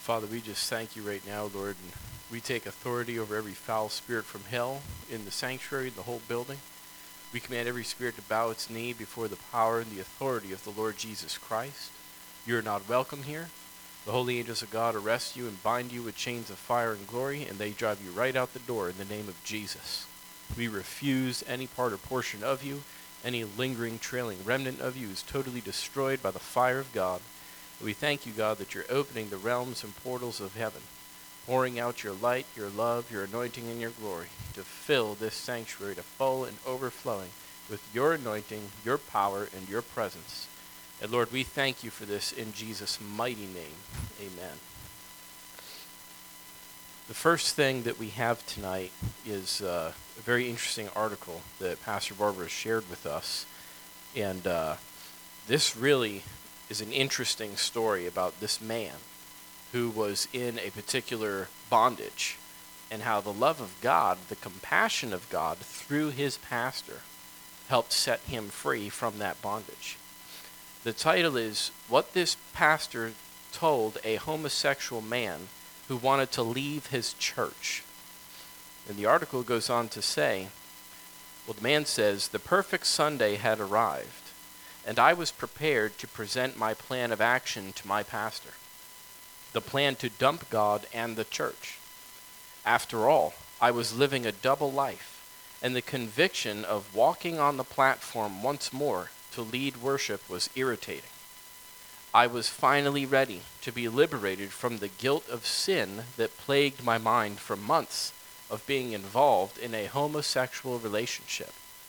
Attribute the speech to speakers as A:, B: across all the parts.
A: Father, we just thank you right now, Lord, and we take authority over every foul spirit from hell in the sanctuary, the whole building. We command every spirit to bow its knee before the power and the authority of the Lord Jesus Christ. You are not welcome here. The holy angels of God arrest you and bind you with chains of fire and glory, and they drive you right out the door in the name of Jesus. We refuse any part or portion of you. Any lingering, trailing remnant of you is totally destroyed by the fire of God. We thank you, God, that you're opening the realms and portals of heaven, pouring out your light, your love, your anointing, and your glory to fill this sanctuary to full and overflowing with your anointing, your power, and your presence. And Lord, we thank you for this in Jesus' mighty name. Amen. The first thing that we have tonight is a very interesting article that Pastor Barbara shared with us. And this really is an interesting story about this man who was in a particular bondage and how the love of God, the compassion of God through his pastor helped set him free from that bondage. The title is What This Pastor Told a Homosexual Man Who Wanted to Leave His Church. And the article goes on to say, well, the man says, the perfect Sunday had arrived, and I was prepared to present my plan of action to my pastor. The plan to dump God and the church. After all, I was living a double life, and the conviction of walking on the platform once more to lead worship was irritating. I was finally ready to be liberated from the guilt of sin that plagued my mind for months of being involved in a homosexual relationship.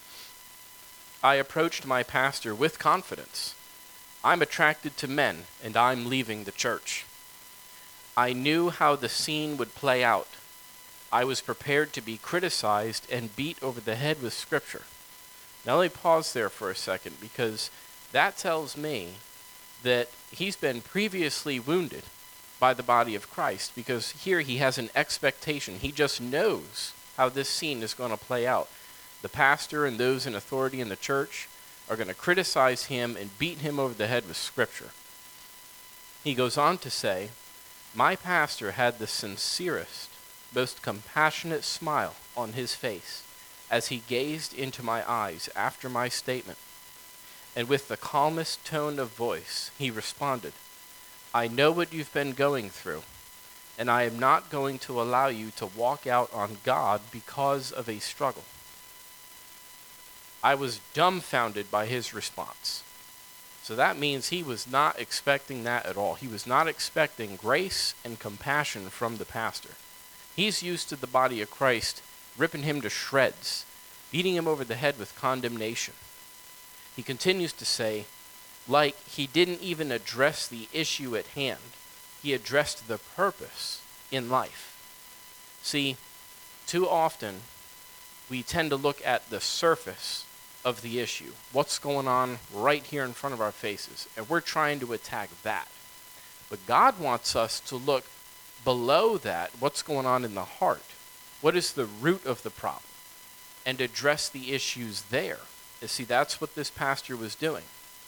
A: I approached my pastor with confidence. I'm attracted to men, and I'm leaving the church. I knew how the scene would play out. I was prepared to be criticized and beat over the head with Scripture. Now let me pause there for a second, because that tells me that he's been previously wounded by the body of Christ, because here he has an expectation. He just knows how this scene is going to play out. The pastor and those in authority in the church are going to criticize him and beat him over the head with Scripture. He goes on to say, my pastor had the sincerest, most compassionate smile on his face as he gazed into my eyes after my statement. And with the calmest tone of voice, he responded, I know what you've been going through, and I am not going to allow you to walk out on God because of a struggle. I was dumbfounded by his response. So that means he was not expecting that at all. He was not expecting grace and compassion from the pastor. He's used to the body of Christ ripping him to shreds, beating him over the head with condemnation. He continues to say, like he didn't even address the issue at hand. He addressed the purpose in life. See, too often we tend to look at the surface of the issue, what's going on right here in front of our faces, and we're trying to attack that. But God wants us to look below that, what's going on in the heart. What is the root of the problem? And address the issues there. You see, that's what this pastor was doing.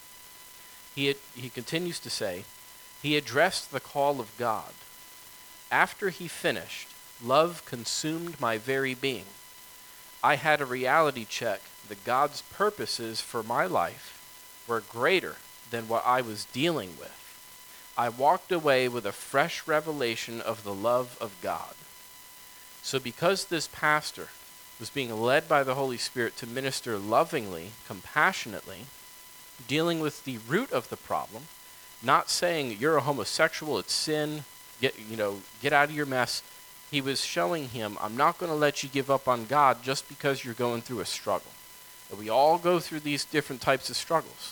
A: He continues to say, he addressed the call of God. After he finished, love consumed my very being. I had a reality check that God's purposes for my life were greater than what I was dealing with. I walked away with a fresh revelation of the love of God. So because this pastor was being led by the Holy Spirit to minister lovingly, compassionately, dealing with the root of the problem, not saying you're a homosexual, it's sin, get out of your mess. He was showing him, I'm not going to let you give up on God just because you're going through a struggle. And we all go through these different types of struggles.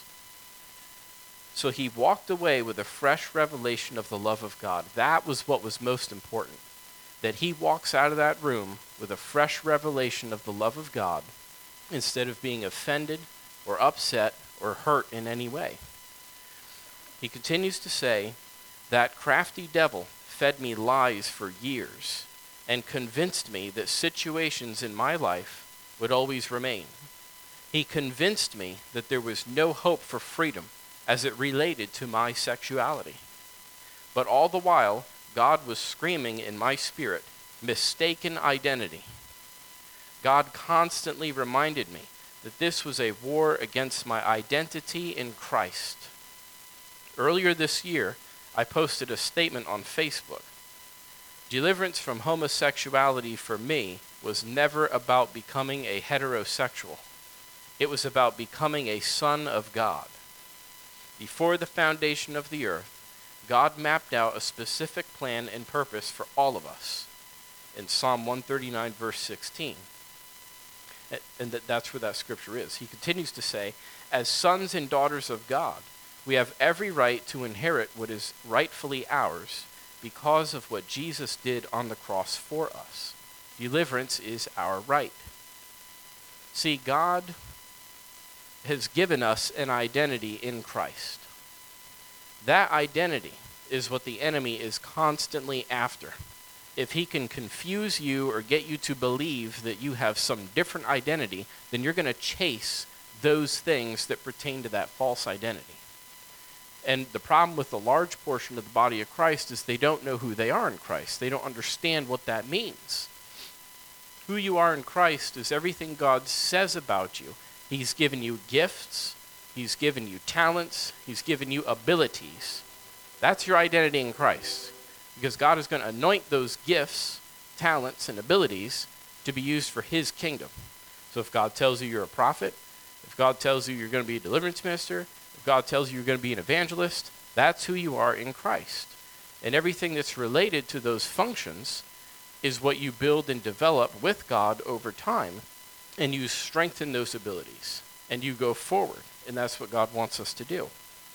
A: So he walked away with a fresh revelation of the love of God. That was what was most important. That he walks out of that room with a fresh revelation of the love of God instead of being offended or upset or hurt in any way. He continues to say, that crafty devil fed me lies for years and convinced me that situations in my life would always remain. He convinced me that there was no hope for freedom as it related to my sexuality. But all the while, God was screaming in my spirit, mistaken identity. God constantly reminded me that this was a war against my identity in Christ. Earlier this year, I posted a statement on Facebook. Deliverance from homosexuality for me was never about becoming a heterosexual. It was about becoming a son of God. Before the foundation of the earth, God mapped out a specific plan and purpose for all of us in Psalm 139, verse 16. And that's where that scripture is. He continues to say, as sons and daughters of God, we have every right to inherit what is rightfully ours because of what Jesus did on the cross for us. Deliverance is our right. See, God has given us an identity in Christ. That identity is what the enemy is constantly after. If he can confuse you or get you to believe that you have some different identity, then you're going to chase those things that pertain to that false identity. And the problem with a large portion of the body of Christ is they don't know who they are in Christ. They don't understand what that means. Who you are in Christ is everything God says about you. He's given you gifts. He's given you talents. He's given you abilities. That's your identity in Christ. Because God is going to anoint those gifts, talents, and abilities to be used for his kingdom. So if God tells you you're a prophet, if God tells you you're going to be a deliverance minister, if God tells you you're going to be an evangelist, that's who you are in Christ. And everything that's related to those functions is what you build and develop with God over time, and you strengthen those abilities, and you go forward. And that's what God wants us to do.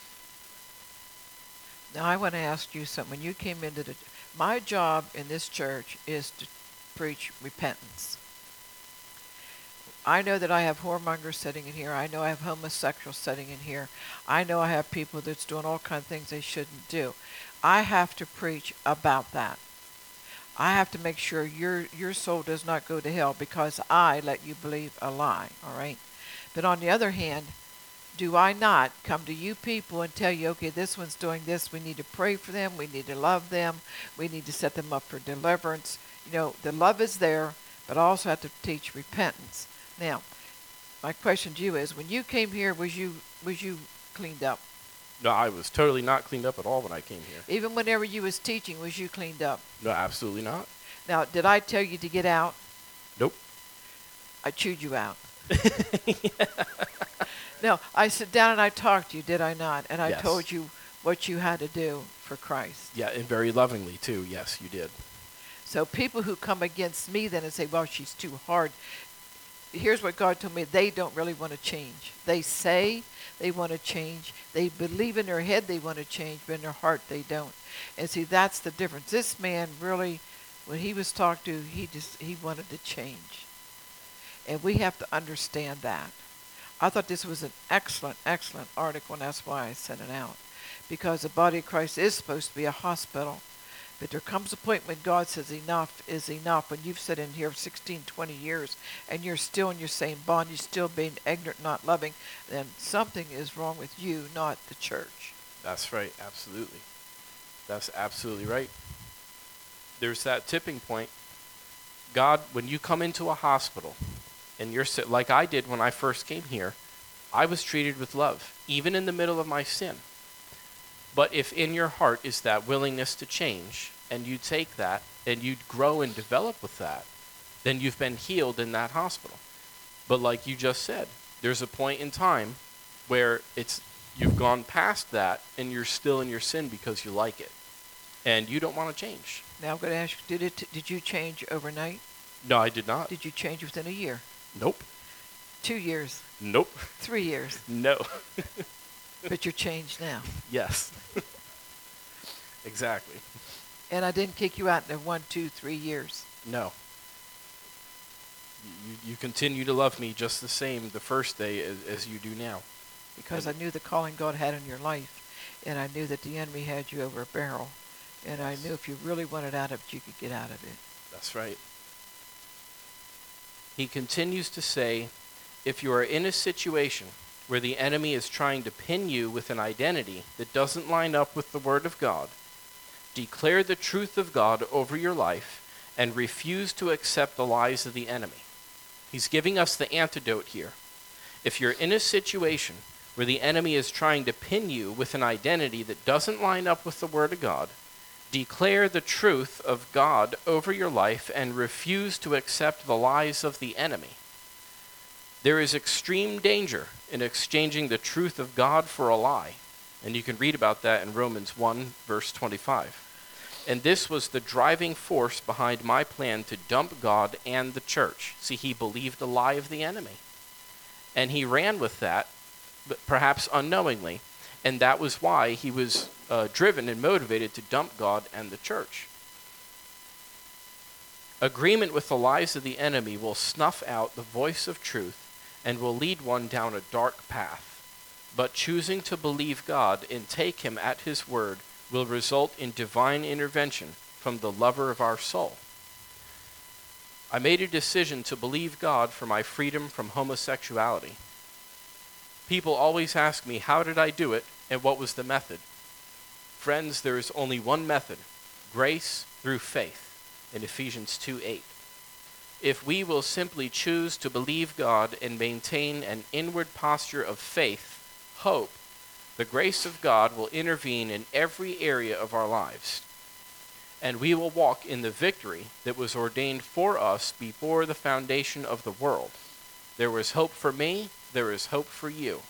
B: Now, I want to ask you something. When you came into my job in this church is to preach repentance. I know that I have whoremongers sitting in here. I know I have homosexuals sitting in here. I know I have people that's doing all kinds of things they shouldn't do. I have to preach about that. I have to make sure your soul does not go to hell because I let you believe a lie, all right? But on the other hand, do I not come to you people and tell you, okay, this one's doing this, we need to pray for them, we need to love them, we need to set them up for deliverance. You know, the love is there, but I also have to teach repentance. Now, my question to you is, when you came here, was you cleaned up?
A: No, I was totally not cleaned up at all when I came here.
B: Even whenever you was teaching, was you cleaned up?
A: No, absolutely not.
B: Now, did I tell you to get out?
A: Nope.
B: I chewed you out. No, I sat down and I talked to you, did I not? And I
A: Yes.
B: told you what you had to do for Christ.
A: Yeah, and very lovingly, too. Yes, you did.
B: So people who come against me then and say, well, she's too hard, here's what God told me. They don't really want to change. They say they want to change. They believe in their head they want to change, but in their heart they don't. And see, that's the difference. This man really, when he was talked to, he wanted to change. And we have to understand that. I thought this was an excellent, excellent article, and that's why I sent it out. Because the body of Christ is supposed to be a hospital. But there comes a point when God says enough is enough. When you've sat in here 16, 20 years, and you're still in your same bond, you're still being ignorant, not loving, then something is wrong with you, not the church.
A: That's right, absolutely. That's absolutely right. There's that tipping point. God, when you come into a hospital, and you're like I did when I first came here, I was treated with love, even in the middle of my sin. But if in your heart is that willingness to change, and you take that, and you grow and develop with that, then you've been healed in that hospital. But like you just said, there's a point in time where you've gone past that, and you're still in your sin because you like it. And you don't want to change.
B: Now I'm going to ask you, did you change overnight?
A: No, I did not.
B: Did you change within a year?
A: Nope.
B: 2 years?
A: Nope.
B: 3 years?
A: No.
B: But you're changed now.
A: Yes. Exactly.
B: And I didn't kick you out in 1, 2, 3 years.
A: No. You continue to love me just the same the first day as you do now.
B: Because I knew the calling God had in your life, and I knew that the enemy had you over a barrel, and I knew if you really wanted out of it, you could get out of it.
A: That's right. He continues to say, if you are in a situation where the enemy is trying to pin you with an identity that doesn't line up with the Word of God, Declare the truth of God over your life and refuse to accept the lies of the enemy. He's giving us the antidote here. If you're in a situation where the enemy is trying to pin you with an identity that doesn't line up with the Word of God, declare the truth of God over your life and refuse to accept the lies of the enemy. There is extreme danger in exchanging the truth of God for a lie. And you can read about that in Romans 1, verse 25. And this was the driving force behind my plan to dump God and the church. See, he believed a lie of the enemy. And he ran with that, but perhaps unknowingly. And that was why he was driven and motivated to dump God and the church. Agreement with the lies of the enemy will snuff out the voice of truth and will lead one down a dark path. But choosing to believe God and take him at his word will result in divine intervention from the lover of our soul. I made a decision to believe God for my freedom from homosexuality. People always ask me, how did I do it and what was the method? Friends, there is only one method, grace through faith, in Ephesians 2:8. If we will simply choose to believe God and maintain an inward posture of faith, hope, the grace of God will intervene in every area of our lives. And we will walk in the victory that was ordained for us before the foundation of the world. There was hope for me, there is hope for you.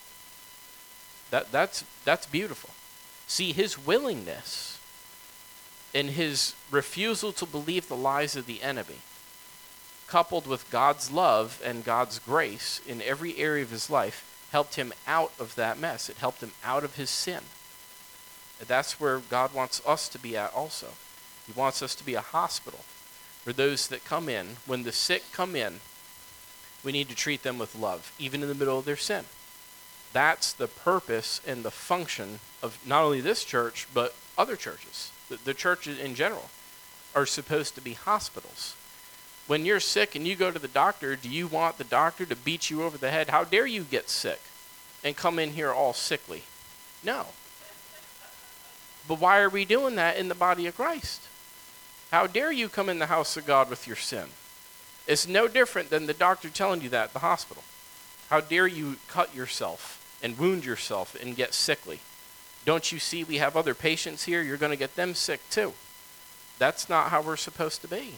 A: That's beautiful. See, his willingness and his refusal to believe the lies of the enemy, coupled with God's love and God's grace in every area of his life, helped him out of that mess. It helped him out of his sin. And that's where God wants us to be at also. He wants us to be a hospital for those that come in. When the sick come in, we need to treat them with love, even in the middle of their sin. That's the purpose and the function of not only this church, but other churches. The churches in general are supposed to be hospitals. When you're sick and you go to the doctor, do you want the doctor to beat you over the head? How dare you get sick and come in here all sickly? No. But why are we doing that in the body of Christ? How dare you come in the house of God with your sin? It's no different than the doctor telling you that at the hospital. How dare you cut yourself and wound yourself and get sickly? Don't you see we have other patients here? You're going to get them sick too. That's not how we're supposed to be.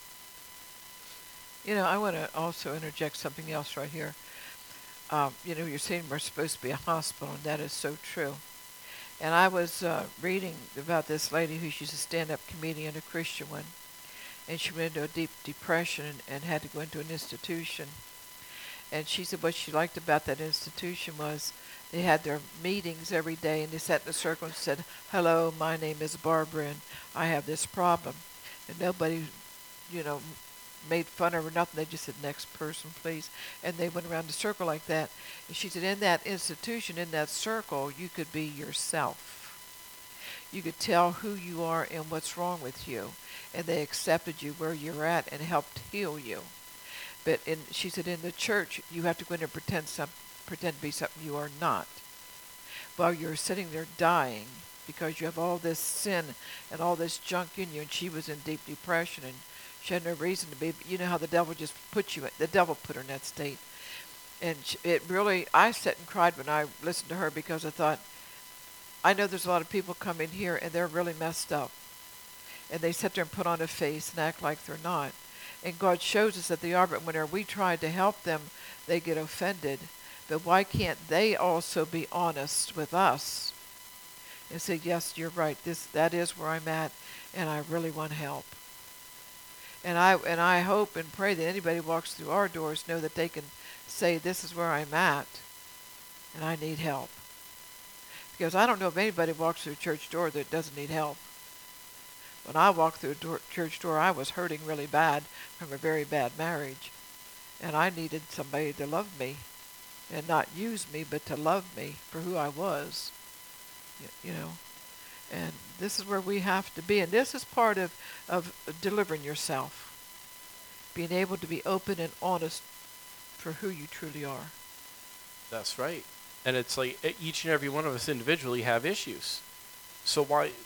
B: You know, I want to also interject something else right here. You're saying we're supposed to be a hospital, and that is so true. And I was reading about this lady who she's a stand-up comedian, a Christian one, and she went into a deep depression and had to go into an institution. And she said what she liked about that institution was they had their meetings every day, and they sat in a circle and said, "Hello, my name is Barbara, and I have this problem." And nobody, made fun of her or nothing. They just said, "Next person, please." And they went around the circle like that. And she said, in that institution, in that circle, you could be yourself. You could tell who you are and what's wrong with you. And they accepted you where you're at and helped heal you. But she said, in the church, you have to go in and pretend to be something you are not. While you're sitting there dying because you have all this sin and all this junk in you. And she was in deep depression and she had no reason to be. But you know how the devil just put you, the devil put her in that state. And I sat and cried when I listened to her because I thought, I know there's a lot of people come in here and they're really messed up. And they sit there and put on a face and act like they're not. And God shows us that they are, but whenever we try to help them, they get offended. But why can't they also be honest with us and say, yes, you're right, that is where I'm at, and I really want help. And I hope and pray that anybody who walks through our doors know that they can say, this is where I'm at, and I need help. Because I don't know if anybody walks through a church door that doesn't need help. When I walked through a church door, I was hurting really bad from a very bad marriage. And I needed somebody to love me and not use me, but to love me for who I was. And this is where we have to be. And this is part of delivering yourself. Being able to be open and honest for who you truly are.
A: That's right. And it's like each and every one of us individually have issues. So why,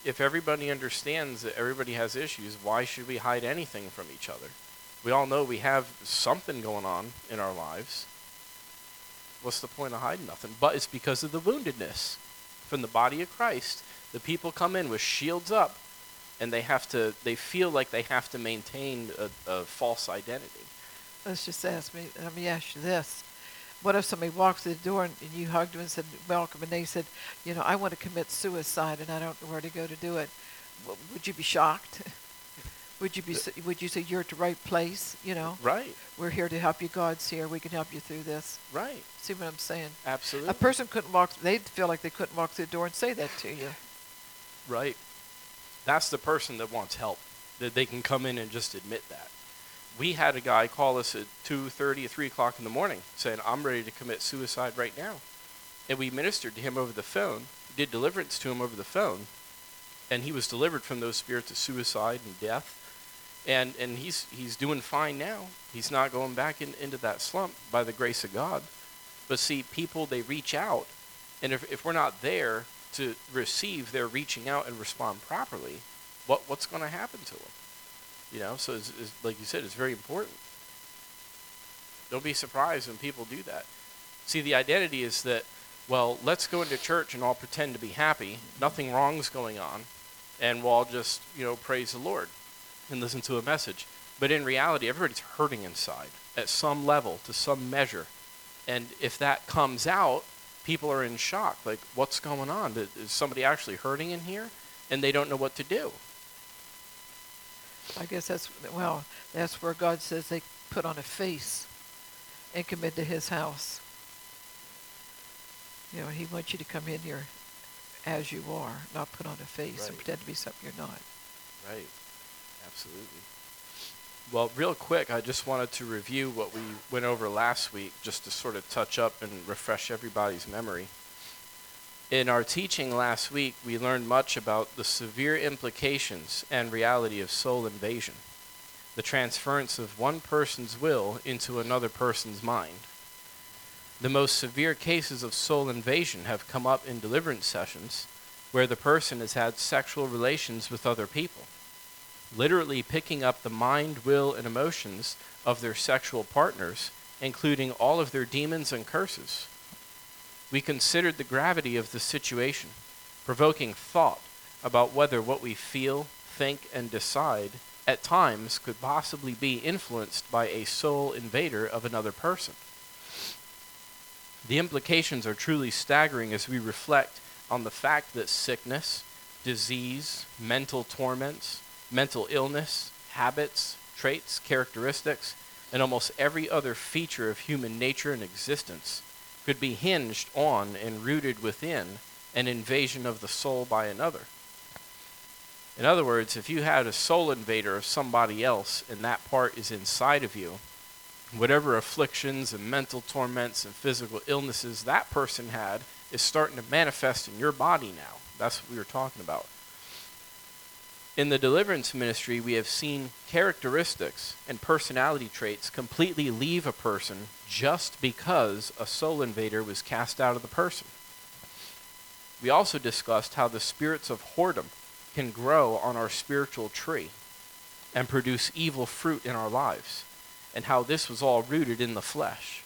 A: if everybody understands that everybody has issues, why should we hide anything from each other? We all know we have something going on in our lives. What's the point of hiding nothing? But it's because of the woundedness from the body of Christ. The people come in with shields up, and they feel like they have to maintain a false identity.
B: Let me ask you this. What if somebody walks through the door and you hugged them and said, welcome, and they said, I want to commit suicide and I don't know where to go to do it. Would you be shocked? Would you say you're at the right place?
A: Right.
B: We're here to help you. God's here. We can help you through this.
A: Right.
B: See what I'm saying?
A: Absolutely.
B: A person they'd feel like they couldn't walk through the door and say that to you.
A: Right. That's the person that wants help, that they can come in and just admit that. We had a guy call us at 2:30, 3 o'clock in the morning saying, I'm ready to commit suicide right now. And we ministered to him over the phone, did deliverance to him over the phone, and he was delivered from those spirits of suicide and death. And he's doing fine now. He's not going back into that slump by the grace of God. But see, people, they reach out, and if we're not there to receive their reaching out and respond properly, what's going to happen to them? So it's, like you said, it's very important. Don't be surprised when people do that. See, the identity is that, well, let's go into church and all pretend to be happy. Nothing wrong's going on. And we'll all just, praise the Lord and listen to a message. But in reality, everybody's hurting inside at some level, to some measure. And if that comes out, people are in shock. Like, what's going on? Is somebody actually hurting in here? And they don't know what to do.
B: I guess that's where God says they put on a face and commit to his house. He wants you to come in here as you are, not put on a face and pretend to be something you're not.
A: Right. Absolutely. Well, real quick, I just wanted to review what we went over last week, just to sort of touch up and refresh everybody's memory. In our teaching last week, we learned much about the severe implications and reality of soul invasion, the transference of one person's will into another person's mind. The most severe cases of soul invasion have come up in deliverance sessions where the person has had sexual relations with other people, literally picking up the mind, will, and emotions of their sexual partners, including all of their demons and curses. We considered the gravity of the situation, provoking thought about whether what we feel, think, and decide at times could possibly be influenced by a soul invader of another person. The implications are truly staggering as we reflect on the fact that sickness, disease, mental torments, mental illness, habits, traits, characteristics, and almost every other feature of human nature and existence could be hinged on and rooted within an invasion of the soul by another. In other words, if you had a soul invader of somebody else and that part is inside of you, whatever afflictions and mental torments and physical illnesses that person had is starting to manifest in your body now. That's what we were talking about. In the deliverance ministry, we have seen characteristics and personality traits completely leave a person just because a soul invader was cast out of the person. We also discussed how the spirits of whoredom can grow on our spiritual tree and produce evil fruit in our lives, and how this was all rooted in the flesh.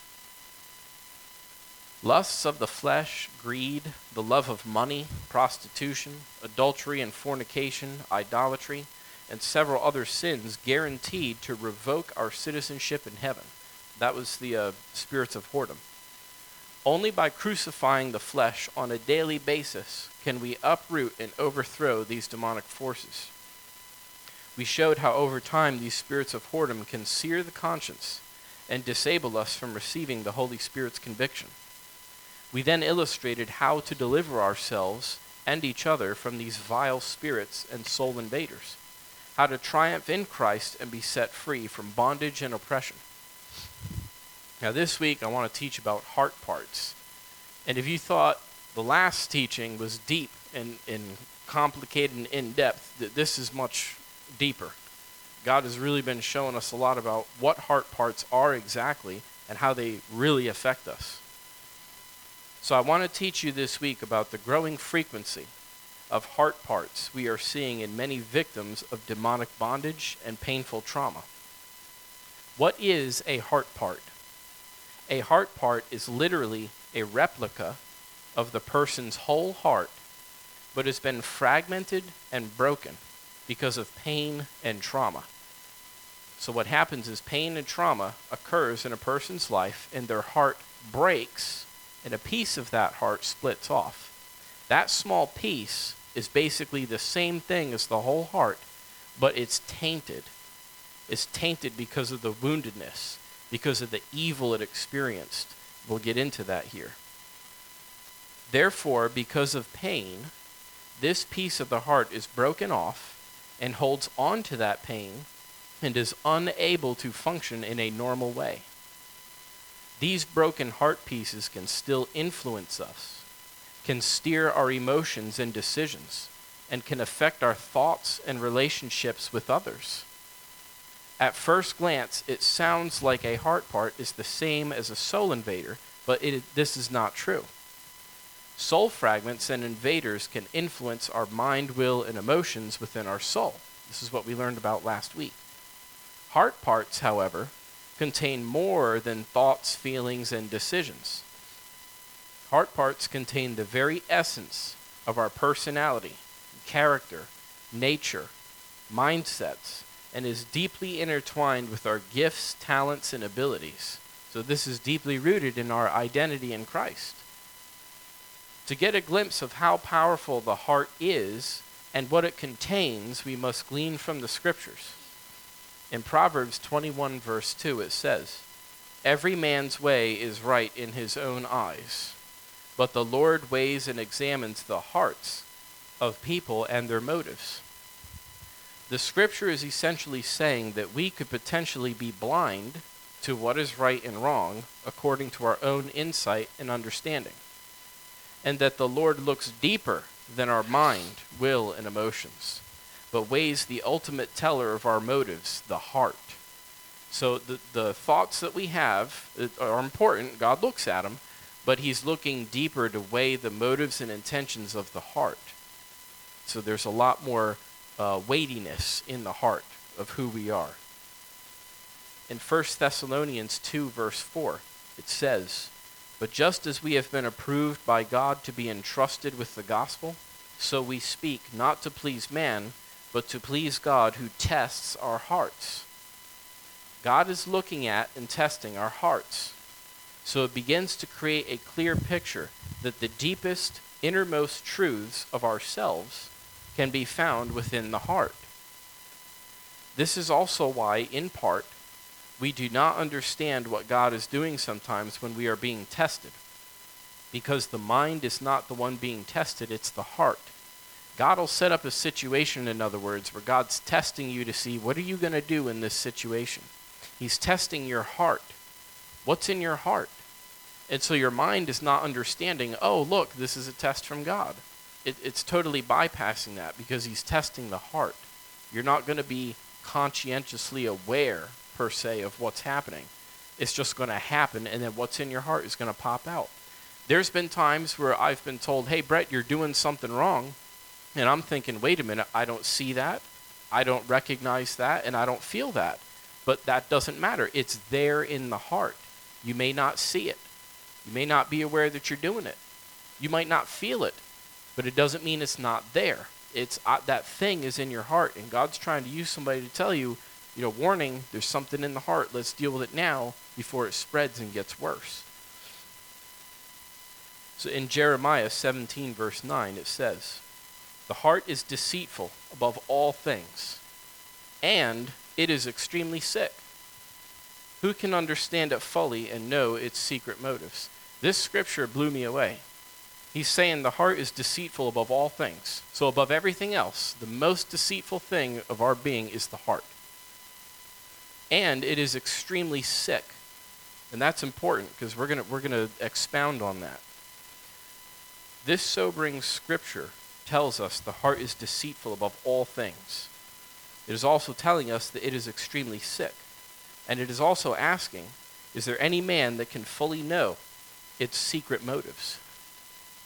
A: Lusts of the flesh, greed, the love of money, prostitution, adultery and fornication, idolatry, and several other sins guaranteed to revoke our citizenship in heaven. That was the spirits of whoredom. Only by crucifying the flesh on a daily basis can we uproot and overthrow these demonic forces. We showed how over time these spirits of whoredom can sear the conscience and disable us from receiving the Holy Spirit's conviction. We then illustrated how to deliver ourselves and each other from these vile spirits and soul invaders, how to triumph in Christ and be set free from bondage and oppression. Now this week I want to teach about heart parts. And if you thought the last teaching was deep and complicated and in-depth, this is much deeper. God has really been showing us a lot about what heart parts are exactly and how they really affect us. So I want to teach you this week about the growing frequency of heart parts we are seeing in many victims of demonic bondage and painful trauma. What is a heart part? A heart part is literally a replica of the person's whole heart, but has been fragmented and broken because of pain and trauma. So what happens is pain and trauma occurs in a person's life, and their heart breaks, and a piece of that heart splits off. That small piece is basically the same thing as the whole heart, but it's tainted. It's tainted because of the woundedness, because of the evil it experienced. We'll get into that here. Therefore, because of pain, this piece of the heart is broken off and holds on to that pain and is unable to function in a normal way. These broken heart pieces can still influence us, can steer our emotions and decisions, and can affect our thoughts and relationships with others. At first glance, it sounds like a heart part is the same as a soul invader, but this is not true. Soul fragments and invaders can influence our mind, will, and emotions within our soul. This is what we learned about last week. Heart parts, however, contain more than thoughts, feelings, and decisions. Heart parts contain the very essence of our personality, character, nature, mindsets, and is deeply intertwined with our gifts, talents, and abilities. So this is deeply rooted in our identity in Christ. To get a glimpse of how powerful the heart is and what it contains, we must glean from the scriptures. In Proverbs 21 verse 2 it says, "Every man's way is right in his own eyes, but the Lord weighs and examines the hearts of people and their motives." The scripture is essentially saying that we could potentially be blind to what is right and wrong according to our own insight and understanding, and that the Lord looks deeper than our mind, will, and emotions, but weighs the ultimate teller of our motives, the heart. So the thoughts that we have are important. God looks at them, but he's looking deeper to weigh the motives and intentions of the heart. So there's a lot more weightiness in the heart of who we are. In 1 Thessalonians 2 verse 4, it says, "But just as we have been approved by God to be entrusted with the gospel, so we speak, not to please man, but to please God who tests our hearts." God is looking at and testing our hearts. So it begins to create a clear picture that the deepest, innermost truths of ourselves can be found within the heart. This is also why, in part, we do not understand what God is doing sometimes when we are being tested. Because the mind is not the one being tested, it's the heart. God will set up a situation, in other words, where God's testing you to see, what are you going to do in this situation? He's testing your heart. What's in your heart? And so your mind is not understanding, oh, look, this is a test from God. It's totally bypassing that because he's testing the heart. You're not going to be conscientiously aware, per se, of what's happening. It's just going to happen, and then what's in your heart is going to pop out. There's been times where I've been told, hey, Brett, you're doing something wrong. And I'm thinking, wait a minute, I don't see that, I don't recognize that, and I don't feel that. But that doesn't matter. It's there in the heart. You may not see it. You may not be aware that you're doing it. You might not feel it, but it doesn't mean it's not there. It's that thing is in your heart, and God's trying to use somebody to tell you, warning, there's something in the heart. Let's deal with it now before it spreads and gets worse. So in Jeremiah 17 verse 9 it says, "The heart is deceitful above all things, and it is extremely sick. Who can understand it fully and know its secret motives?" This scripture blew me away. He's saying the heart is deceitful above all things. So above everything else, the most deceitful thing of our being is the heart. And it is extremely sick. And that's important because we're gonna expound on that. This sobering scripture tells us the heart is deceitful above all things. It is also telling us that it is extremely sick. And it is also asking, is there any man that can fully know its secret motives?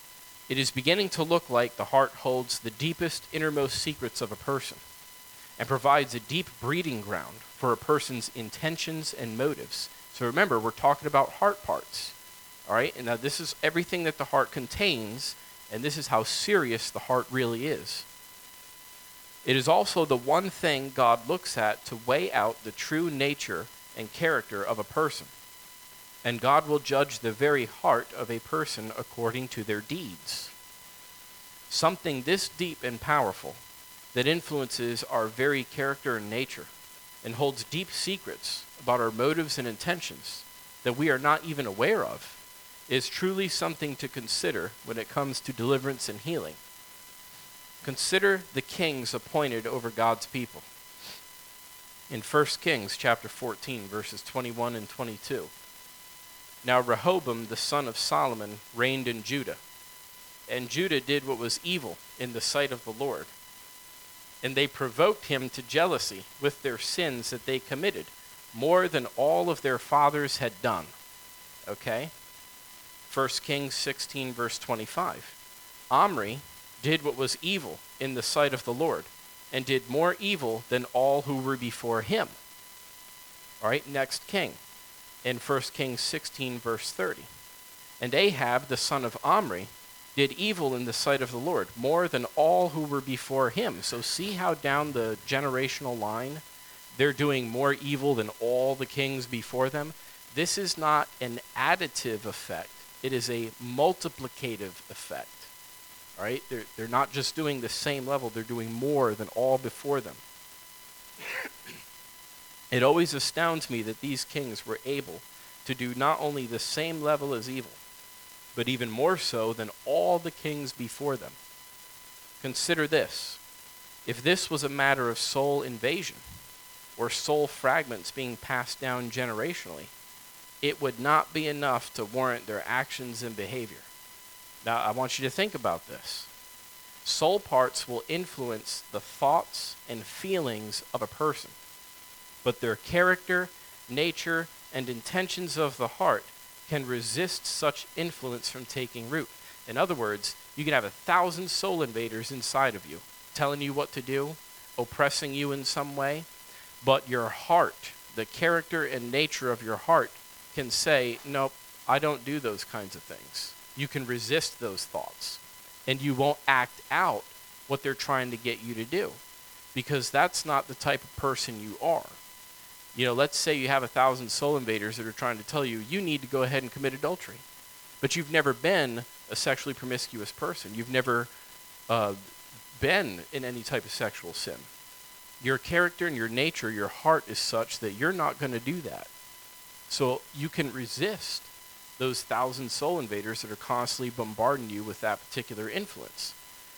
A: It is beginning to look like the heart holds the deepest, innermost secrets of a person and provides a deep breeding ground for a person's intentions and motives. So remember, we're talking about heart parts. All right? And now this is everything that the heart contains, and this is how serious the heart really is. It is also the one thing God looks at to weigh out the true nature and character of a person. And God will judge the very heart of a person according to their deeds. Something this deep and powerful that influences our very character and nature and holds deep secrets about our motives and intentions that we are not even aware of is truly something to consider when it comes to deliverance and healing. Consider the kings appointed over God's people. In 1 Kings chapter 14, verses 21 and 22. Now Rehoboam the son of Solomon reigned in Judah, and Judah did what was evil in the sight of the Lord. And they provoked him to jealousy with their sins that they committed, more than all of their fathers had done. Okay? 1 Kings 16, verse 25. Omri did what was evil in the sight of the Lord, and did more evil than all who were before him. All right, next king. In 1 Kings 16, verse 30. And Ahab, the son of Omri, did evil in the sight of the Lord, more than all who were before him. So see how down the generational line, they're doing more evil than all the kings before them? This is not an additive effect. It is a multiplicative effect. All right? They're not just doing the same level. They're doing more than all before them. It always astounds me that these kings were able to do not only the same level as evil, but even more so than all the kings before them. Consider this. If this was a matter of soul invasion, or soul fragments being passed down generationally, it would not be enough to warrant their actions and behavior. Now, I want you to think about this. Soul parts will influence the thoughts and feelings of a person, but their character, nature, and intentions of the heart can resist such influence from taking root. In other words, you can have 1,000 soul invaders inside of you, telling you what to do, oppressing you in some way, but your heart, the character and nature of your heart, can say, nope, I don't do those kinds of things. You can resist those thoughts, and you won't act out what they're trying to get you to do, because that's not the type of person you are. You know, let's say you have 1,000 soul invaders that are trying to tell you, you need to go ahead and commit adultery. But you've never been a sexually promiscuous person. You've never been in any type of sexual sin. Your character and your nature, your heart is such that you're not going to do that. So you can resist those 1,000 soul invaders that are constantly bombarding you with that particular influence.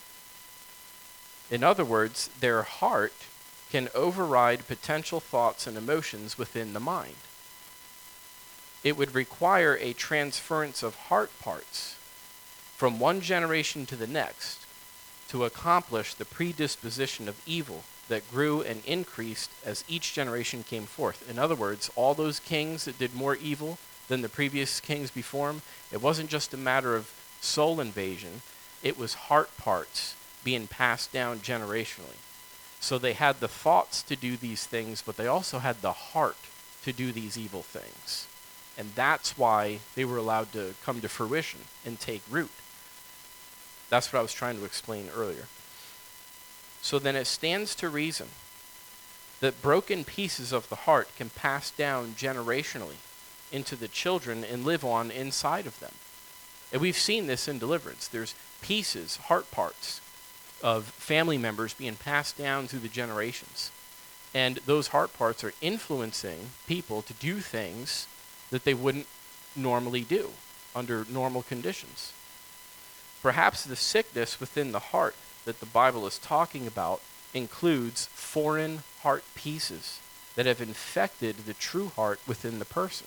A: In other words, their heart can override potential thoughts and emotions within the mind. It would require a transference of heart parts from one generation to the next to accomplish the predisposition of evil that grew and increased as each generation came forth. In other words, all those kings that did more evil than the previous kings before them, it wasn't just a matter of soul invasion, it was heart parts being passed down generationally. So they had the thoughts to do these things, but they also had the heart to do these evil things. And that's why they were allowed to come to fruition and take root. That's what I was trying to explain earlier. So then it stands to reason that broken pieces of the heart can pass down generationally into the children and live on inside of them. And we've seen this in deliverance. There's pieces, heart parts, of family members being passed down through the generations. And those heart parts are influencing people to do things that they wouldn't normally do under normal conditions. Perhaps the sickness within the heart that the Bible is talking about includes foreign heart pieces that have infected the true heart within the person.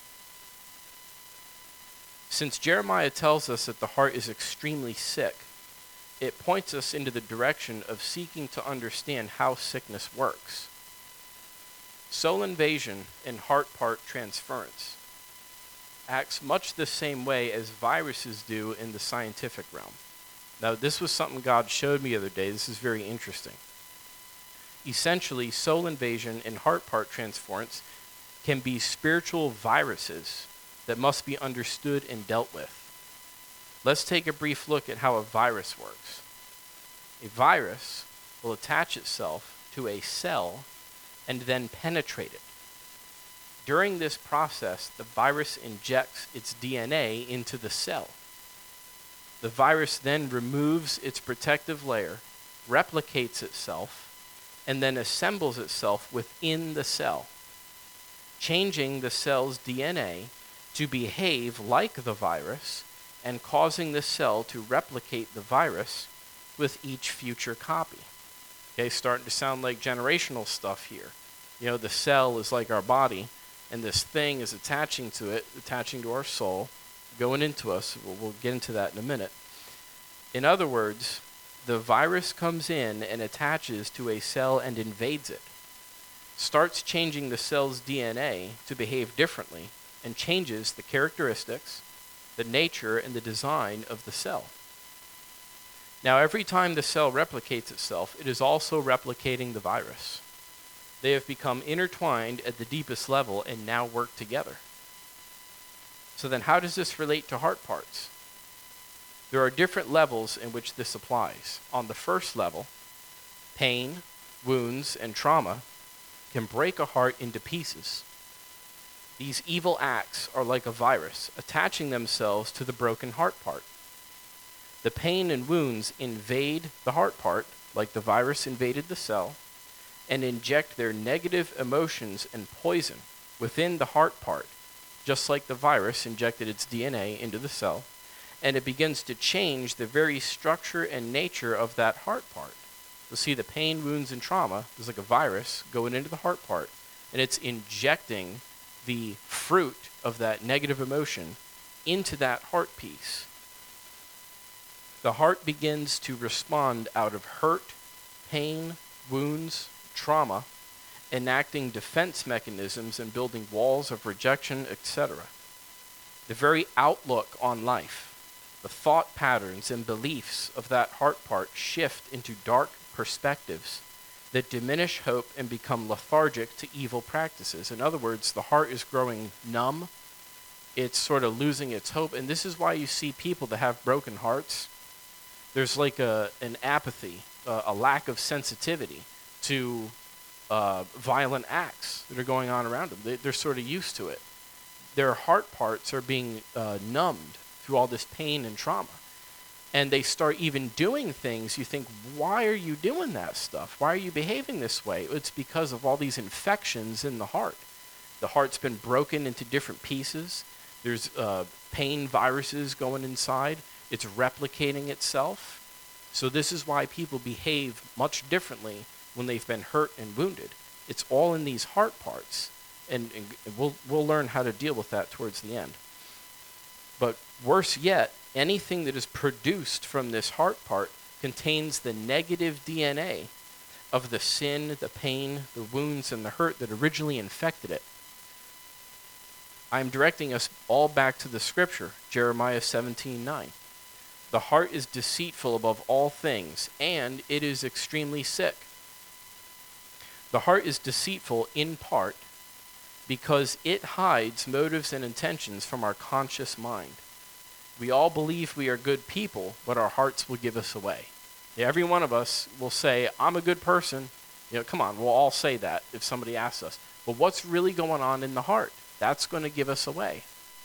A: Since Jeremiah tells us that the heart is extremely sick, it points us into the direction of seeking to understand how sickness works. Soul invasion and heart part transference acts much the same way as viruses do in the scientific realm. Now, this was something God showed me the other day. This is very interesting. Essentially, soul invasion and heart part transference can be spiritual viruses that must be understood and dealt with. Let's take a brief look at how a virus works. A virus will attach itself to a cell and then penetrate it. During this process, the virus injects its DNA into the cell. The virus then removes its protective layer, replicates itself, and then assembles itself within the cell, changing the cell's DNA to behave like the virus and causing the cell to replicate the virus with each future copy. Okay, starting to sound like generational stuff here. You know, the cell is like our body, and this thing is attaching to it, attaching to our soul, going into us. We'll get into that in a minute. In other words, the virus comes in and attaches to a cell and invades it, starts changing the cell's DNA to behave differently, and changes the characteristics, the nature, and the design of the cell. Now, every time the cell replicates itself, it is also replicating the virus. They have become intertwined at the deepest level and now work together. So then how does this relate to heart parts? There are different levels in which this applies. On the first level, pain, wounds, and trauma can break a heart into pieces. These evil acts are like a virus, attaching themselves to the broken heart part. The pain and wounds invade the heart part, like the virus invaded the cell, and inject their negative emotions and poison within the heart part, just like the virus injected its DNA into the cell, and it begins to change the very structure and nature of that heart part. You'll see the pain, wounds, and trauma is like a virus going into the heart part, and it's injecting the fruit of that negative emotion into that heart piece. The heart begins to respond out of hurt, pain, wounds, trauma, enacting defense mechanisms and building walls of rejection, etc. The very outlook on life, the thought patterns and beliefs of that heart part shift into dark perspectives that diminish hope and become lethargic to evil practices. In other words, the heart is growing numb. It's sort of losing its hope. And this is why you see people that have broken hearts. There's like an apathy, a lack of sensitivity to violent acts that are going on around them. They're sort of used to it. Their heart parts are being numbed through all this pain and trauma. And they start even doing things you think, why are you doing that stuff? Why are you behaving this way? It's because of all these infections in the heart. The heart's been broken into different pieces. There's pain viruses going inside. It's replicating itself. So this is why people behave much differently when they've been hurt and wounded. It's all in these heart parts. And we'll learn how to deal with that towards the end. But worse yet, anything that is produced from this heart part contains the negative DNA of the sin, the pain, the wounds, and the hurt that originally infected it. I'm directing us all back to the scripture, Jeremiah 17:9. The heart is deceitful above all things, and it is extremely sick. The heart is deceitful in part because it hides motives and intentions from our conscious mind. We all believe we are good people, but our hearts will give us away. Every one of us will say, I'm a good person. Come on, we'll all say that if somebody asks us. But what's really going on in the heart? That's going to give us away.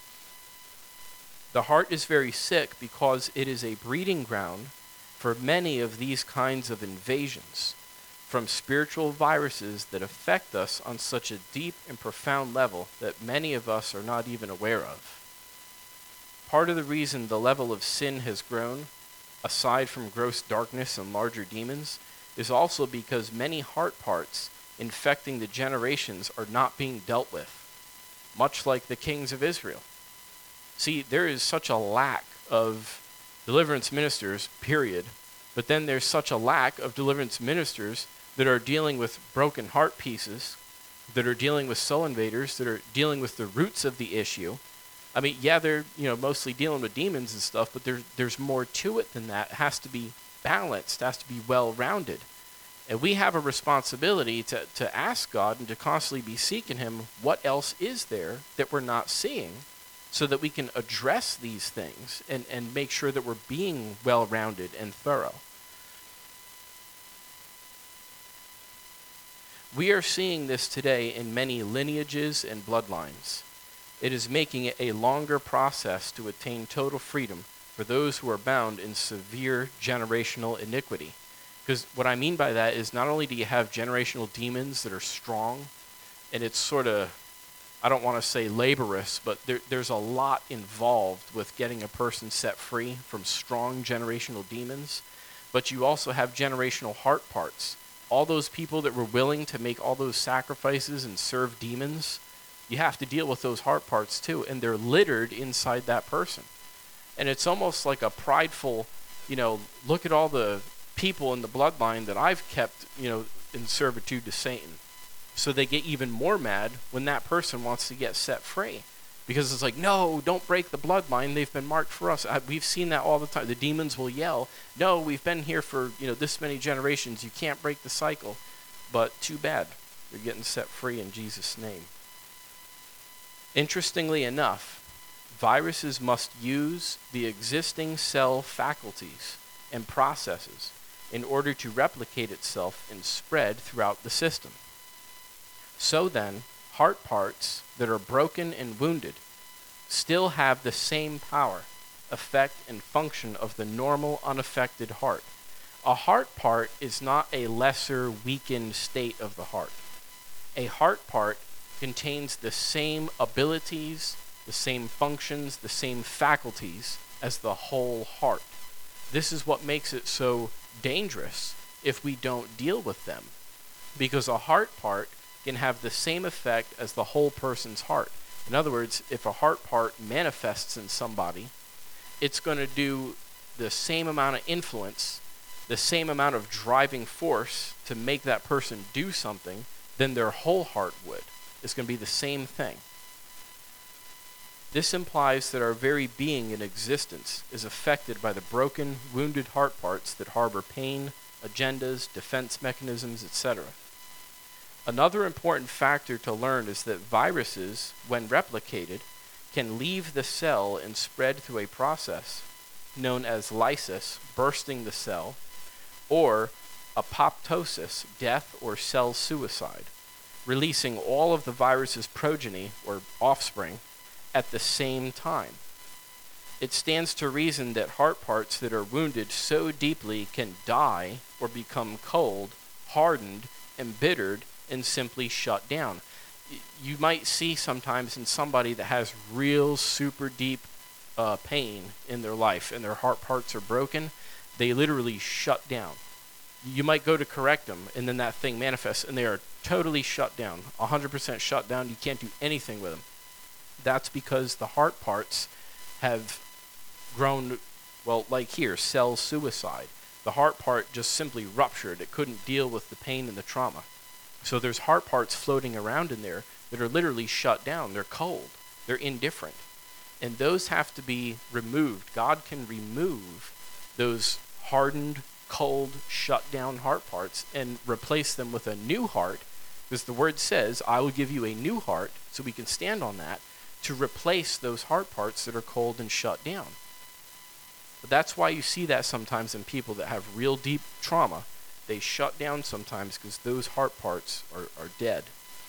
A: The heart is very sick because it is a breeding ground for many of these kinds of invasions from spiritual viruses that affect us on such a deep and profound level that many of us are not even aware of. Part of the reason the level of sin has grown, aside from gross darkness and larger demons, is also because many heart parts infecting the generations are not being dealt with, much like the kings of Israel. See, there is such a lack of deliverance ministers, period, but then there's such a lack of deliverance ministers that are dealing with broken heart pieces, that are dealing with soul invaders, that are dealing with the roots of the issue, I mean, yeah, they're, mostly dealing with demons and stuff, but there's more to it than that. It has to be balanced, has to be well-rounded. And we have a responsibility to ask God and to constantly be seeking him, what else is there that we're not seeing, so that we can address these things and make sure that we're being well-rounded and thorough. We are seeing this today in many lineages and bloodlines. It is making it a longer process to attain total freedom for those who are bound in severe generational iniquity. Because what I mean by that is not only do you have generational demons that are strong, and it's sort of, I don't want to say laborious, but there's a lot involved with getting a person set free from strong generational demons, but you also have generational heart parts. All those people that were willing to make all those sacrifices and serve demons, you have to deal with those heart parts too, and they're littered inside that person. And it's almost like a prideful, look at all the people in the bloodline that I've kept, in servitude to Satan. So they get even more mad when that person wants to get set free. Because it's like, no, don't break the bloodline. They've been marked for us. We've seen that all the time. The demons will yell, no, we've been here for, this many generations. You can't break the cycle. But too bad. You're getting set free in Jesus' name. Interestingly enough, viruses must use the existing cell faculties and processes in order to replicate itself and spread throughout the system. So then, heart parts that are broken and wounded still have the same power, effect, and function of the normal, unaffected heart. A heart part is not a lesser, weakened state of the heart. A heart part contains the same abilities, the same functions, the same faculties as the whole heart. This is what makes it so dangerous if we don't deal with them, because a heart part can have the same effect as the whole person's heart. In other words, if a heart part manifests in somebody, it's going to do the same amount of influence, the same amount of driving force to make that person do something than their whole heart would. It's going to be the same thing. This implies that our very being and existence is affected by the broken, wounded heart parts that harbor pain, agendas, defense mechanisms, etc. Another important factor to learn is that viruses, when replicated, can leave the cell and spread through a process known as lysis, bursting the cell, or apoptosis, death or cell suicide, releasing all of the virus's progeny, or offspring, at the same time. It stands to reason that heart parts that are wounded so deeply can die or become cold, hardened, embittered, and simply shut down. You might see sometimes in somebody that has real super deep pain in their life and their heart parts are broken, they literally shut down. You might go to correct them, and then that thing manifests, and they are totally shut down, 100% shut down. You can't do anything with them. That's because the heart parts have grown, well, like here, cell suicide. The heart part just simply ruptured. It couldn't deal with the pain and the trauma. So there's heart parts floating around in there that are literally shut down. They're cold. They're indifferent. And those have to be removed. God can remove those hardened, cold, shut down heart parts and replace them with a new heart, because the word says, I will give you a new heart, so we can stand on that, to replace those heart parts that are cold and shut down. But that's why you see that sometimes in people that have real deep trauma. They shut down sometimes because those heart parts are dead.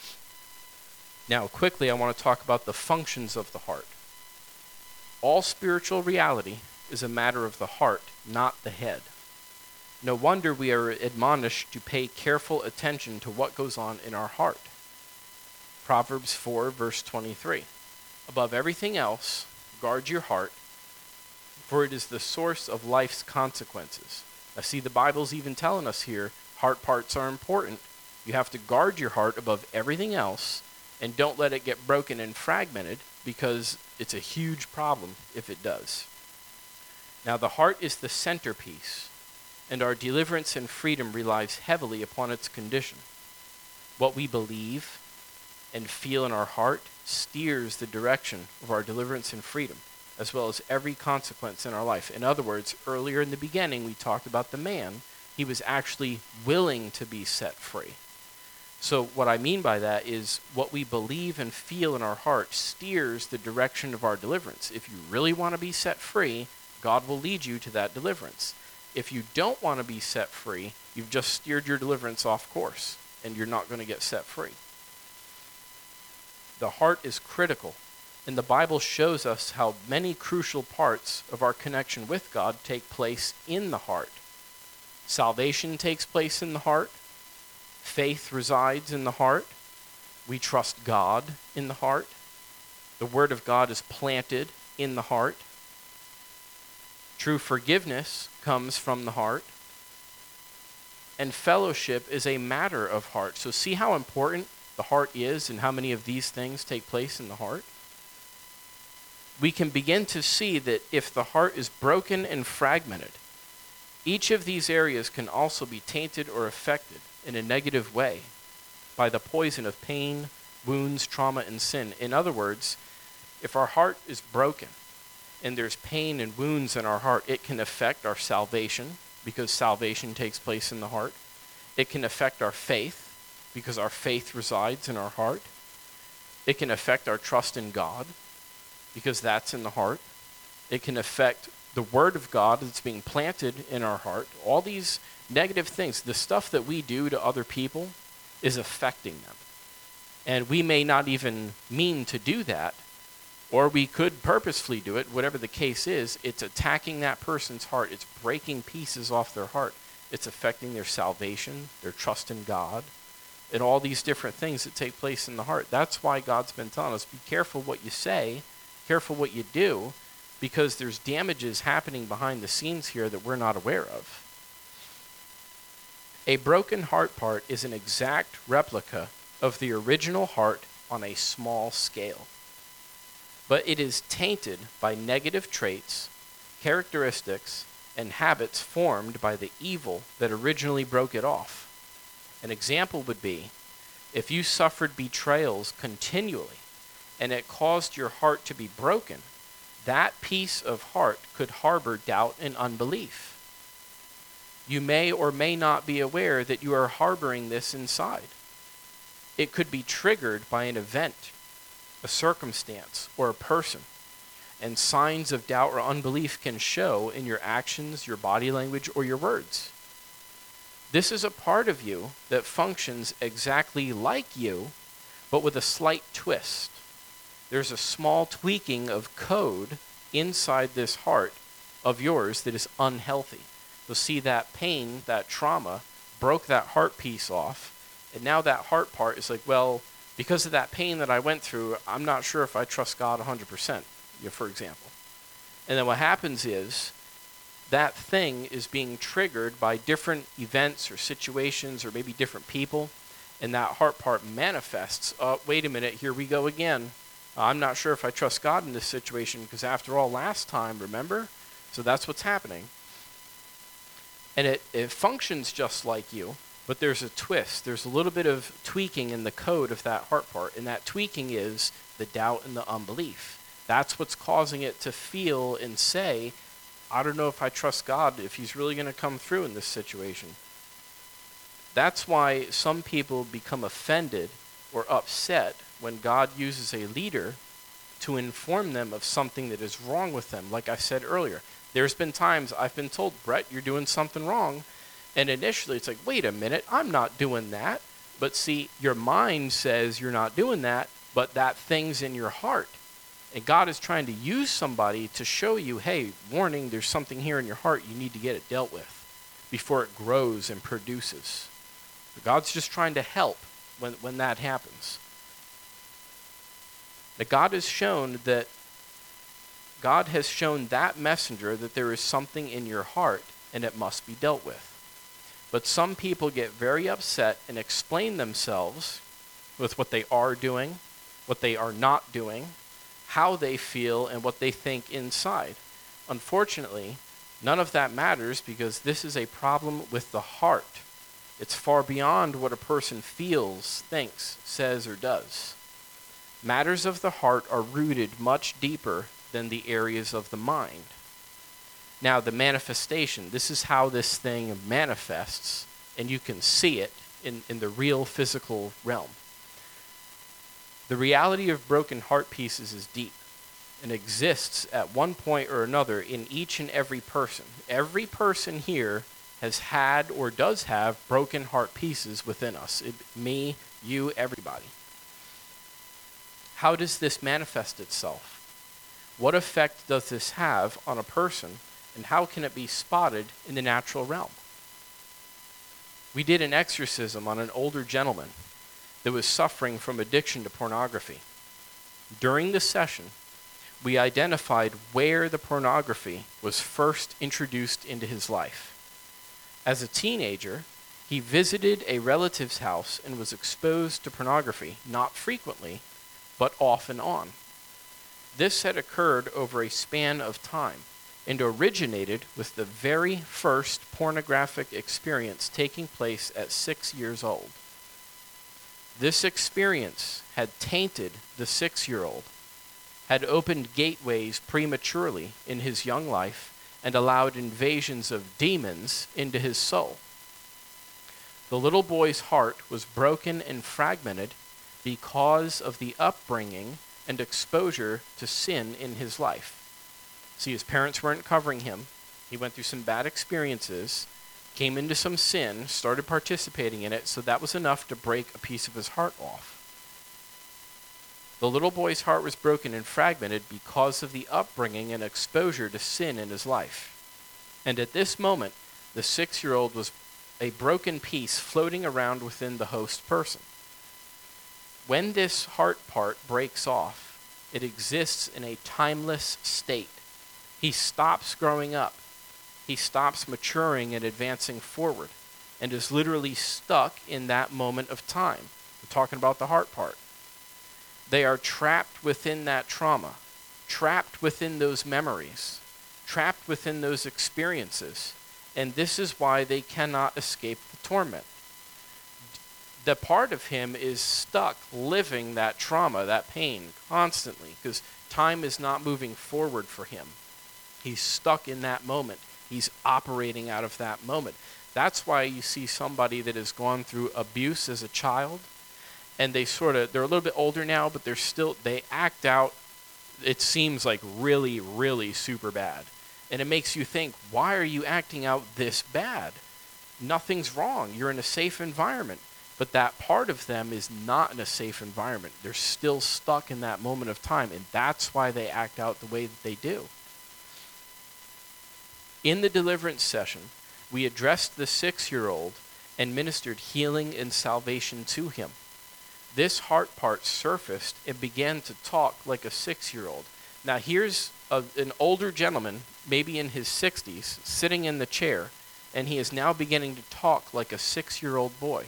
A: Now, quickly, I want to talk about the functions of the heart. All spiritual reality is a matter of the heart, not the head. No wonder we are admonished to pay careful attention to what goes on in our heart. Proverbs 4, verse 23. Above everything else, guard your heart, for it is the source of life's consequences. I see the Bible's even telling us here, heart parts are important. You have to guard your heart above everything else, and don't let it get broken and fragmented, because it's a huge problem if it does. Now, the heart is the centerpiece, and our deliverance and freedom relies heavily upon its condition. What we believe and feel in our heart steers the direction of our deliverance and freedom, as well as every consequence in our life. In other words, earlier in the beginning, we talked about the man. He was actually willing to be set free. So what I mean by that is what we believe and feel in our heart steers the direction of our deliverance. If you really want to be set free, God will lead you to that deliverance. If you don't want to be set free, you've just steered your deliverance off course, and you're not going to get set free. The heart is critical, and the Bible shows us how many crucial parts of our connection with God take place in the heart. Salvation takes place in the heart. Faith resides in the heart. We trust God in the heart. The Word of God is planted in the heart. True forgiveness comes from the heart. And fellowship is a matter of heart. So see how important the heart is and how many of these things take place in the heart? We can begin to see that if the heart is broken and fragmented, each of these areas can also be tainted or affected in a negative way by the poison of pain, wounds, trauma, and sin. In other words, if our heart is broken and there's pain and wounds in our heart, it can affect our salvation because salvation takes place in the heart. It can affect our faith because our faith resides in our heart. It can affect our trust in God because that's in the heart. It can affect the Word of God that's being planted in our heart. All these negative things, the stuff that we do to other people is affecting them. And we may not even mean to do that, or we could purposefully do it. Whatever the case is, it's attacking that person's heart. It's breaking pieces off their heart. It's affecting their salvation, their trust in God, and all these different things that take place in the heart. That's why God's been telling us, be careful what you say, careful what you do, because there's damages happening behind the scenes here that we're not aware of. A broken heart part is an exact replica of the original heart on a small scale. But it is tainted by negative traits, characteristics, and habits formed by the evil that originally broke it off. An example would be if you suffered betrayals continually and it caused your heart to be broken, that piece of heart could harbor doubt and unbelief. You may or may not be aware that you are harboring this inside. It could be triggered by an event, a circumstance, or a person. And signs of doubt or unbelief can show in your actions, your body language, or your words. This is a part of you that functions exactly like you, but with a slight twist. There's a small tweaking of code inside this heart of yours that is unhealthy. You'll see that pain, that trauma, broke that heart piece off, and now that heart part is like, well, because of that pain that I went through, I'm not sure if I trust God 100%, for example. And then what happens is that thing is being triggered by different events or situations or maybe different people, and that heart part manifests. Wait a minute, here we go again. I'm not sure if I trust God in this situation because after all, last time, remember? So that's what's happening. And it functions just like you, but there's a twist. There's a little bit of tweaking in the code of that heart part, and that tweaking is the doubt and the unbelief. That's what's causing it to feel and say, I don't know if I trust God, if he's really going to come through in this situation. That's why some people become offended or upset when God uses a leader to inform them of something that is wrong with them. Like I said earlier, there's been times I've been told, Brett, you're doing something wrong. And initially it's like, wait a minute, I'm not doing that. But see, your mind says you're not doing that, but that thing's in your heart. And God is trying to use somebody to show you, hey, warning, there's something here in your heart, you need to get it dealt with before it grows and produces. But God's just trying to help when that happens. That God has shown that messenger that there is something in your heart and it must be dealt with. But some people get very upset and explain themselves with what they are doing, what they are not doing, how they feel, and what they think inside. Unfortunately, none of that matters because this is a problem with the heart. It's far beyond what a person feels, thinks, says, or does. Matters of the heart are rooted much deeper than the areas of the mind. Now, the manifestation, this is how this thing manifests, and you can see it in the real physical realm. The reality of broken heart pieces is deep and exists at one point or another in each and every person. Every person here has had or does have broken heart pieces within us. Me, you, everybody. How does this manifest itself? What effect does this have on a person, and how can it be spotted in the natural realm? We did an exorcism on an older gentleman that was suffering from addiction to pornography. During the session, we identified where the pornography was first introduced into his life. As a teenager, he visited a relative's house and was exposed to pornography, not frequently, but off and on. This had occurred over a span of time and originated with the very first pornographic experience taking place at 6 years old. This experience had tainted the 6-year-old, had opened gateways prematurely in his young life, and allowed invasions of demons into his soul. The little boy's heart was broken and fragmented because of the upbringing and exposure to sin in his life. See, his parents weren't covering him. He went through some bad experiences, came into some sin, started participating in it, so that was enough to break a piece of his heart off. The little boy's heart was broken and fragmented because of the upbringing and exposure to sin in his life. And at this moment, the 6-year-old was a broken piece floating around within the host person. When this heart part breaks off, it exists in a timeless state. He stops growing up. He stops maturing and advancing forward, and is literally stuck in that moment of time. We're talking about the heart part. They are trapped within that trauma, trapped within those memories, trapped within those experiences, and this is why they cannot escape the torment. The part of him is stuck living that trauma, that pain, constantly, because time is not moving forward for him. He's stuck in that moment. He's operating out of that moment. That's why you see somebody that has gone through abuse as a child, and they're a little bit older now, but they act out, it seems like really, really super bad. And it makes you think, why are you acting out this bad? Nothing's wrong. You're in a safe environment. But that part of them is not in a safe environment. They're still stuck in that moment of time, and that's why they act out the way that they do. In the deliverance session, we addressed the 6-year-old and ministered healing and salvation to him. This heart part surfaced and began to talk like a 6-year-old. Now here's an older gentleman, maybe in his 60s, sitting in the chair, and he is now beginning to talk like a 6-year-old boy.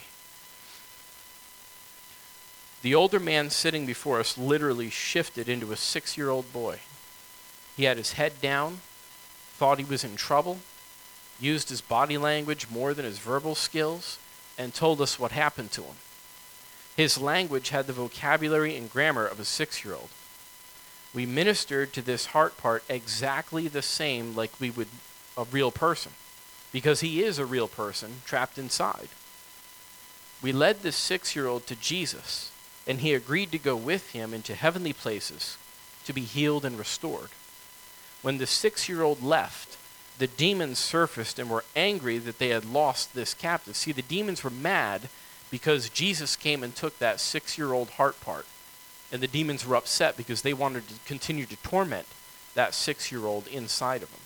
A: The older man sitting before us literally shifted into a 6-year-old boy. He had his head down, thought he was in trouble, used his body language more than his verbal skills, and told us what happened to him. His language had the vocabulary and grammar of a 6-year-old. We ministered to this heart part exactly the same like we would a real person, because he is a real person trapped inside. We led this 6-year-old to Jesus, and he agreed to go with him into heavenly places to be healed and restored. When the 6-year-old left, the demons surfaced and were angry that they had lost this captive. See, the demons were mad because Jesus came and took that 6-year-old heart part. And the demons were upset because they wanted to continue to torment that 6-year-old inside of him.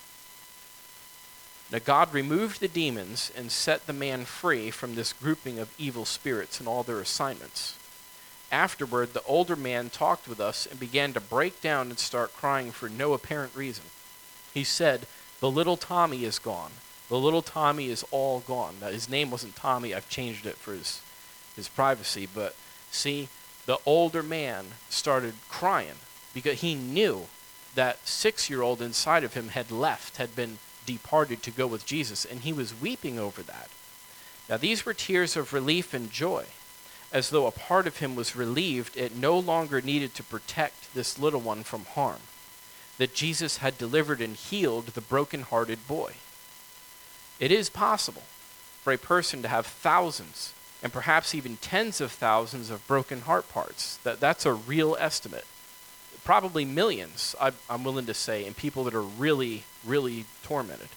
A: Now God removed the demons and set the man free from this grouping of evil spirits and all their assignments. Afterward, the older man talked with us and began to break down and start crying for no apparent reason. He said, "The little Tommy is gone. The little Tommy is all gone." Now, his name wasn't Tommy. I've changed it for his privacy. But see, the older man started crying because he knew that 6-year-old inside of him had left, had been departed to go with Jesus, and he was weeping over that. Now, these were tears of relief and joy. as though a part of him was relieved, it no longer needed to protect this little one from harm, that Jesus had delivered and healed the broken-hearted boy. It is possible for a person to have thousands and perhaps even tens of thousands of broken heart parts. That's a real estimate. Probably millions, I'm willing to say, and people that are really, really tormented.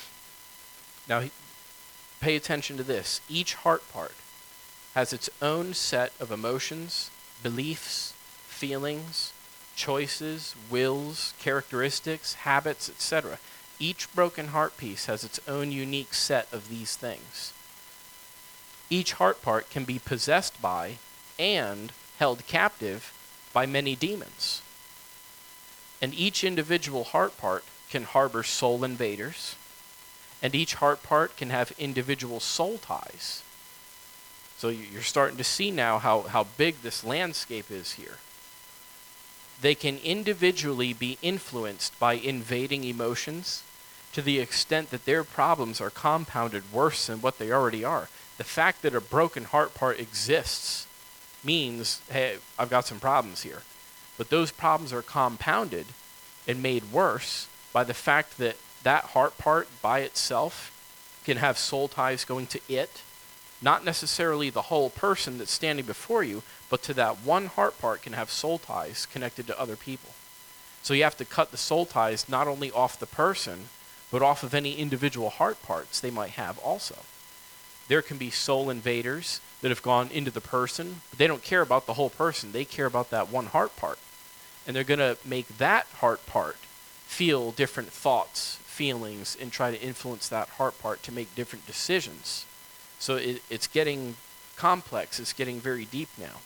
A: Now, pay attention to this. Each heart part has its own set of emotions, beliefs, feelings, choices, wills, characteristics, habits, etc. Each broken heart piece has its own unique set of these things. Each heart part can be possessed by and held captive by many demons. And each individual heart part can harbor soul invaders, and each heart part can have individual soul ties. So you're starting to see now how big this landscape is here. They can individually be influenced by invading emotions to the extent that their problems are compounded worse than what they already are. The fact that a broken heart part exists means, hey, I've got some problems here. But those problems are compounded and made worse by the fact that that heart part by itself can have soul ties going to it, not necessarily the whole person that's standing before you, but to that one heart part can have soul ties connected to other people. So you have to cut the soul ties not only off the person, but off of any individual heart parts they might have also. There can be soul invaders that have gone into the person, but they don't care about the whole person. They care about that one heart part. And they're going to make that heart part feel different thoughts, feelings, and try to influence that heart part to make different decisions. So it's getting complex. It's getting very deep now.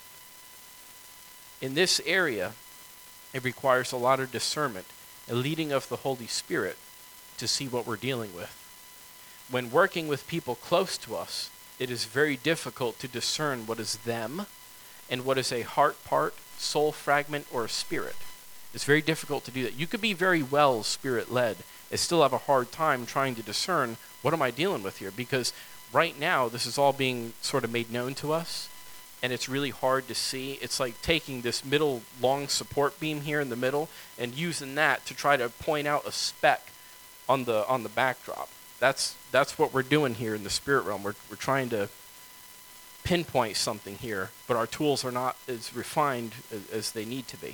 A: In this area, it requires a lot of discernment, a leading of the Holy Spirit to see what we're dealing with. When working with people close to us, it is very difficult to discern what is them and what is a heart part, soul fragment, or a spirit. It's very difficult to do that. You could be very well spirit-led and still have a hard time trying to discern what am I dealing with here, because right now this is all being sort of made known to us, and it's really hard to see. It's like taking this middle long support beam here in the middle and using that to try to point out a speck on the backdrop. That's what we're doing here in the spirit realm. We're trying to pinpoint something here, but our tools are not as refined as they need to be.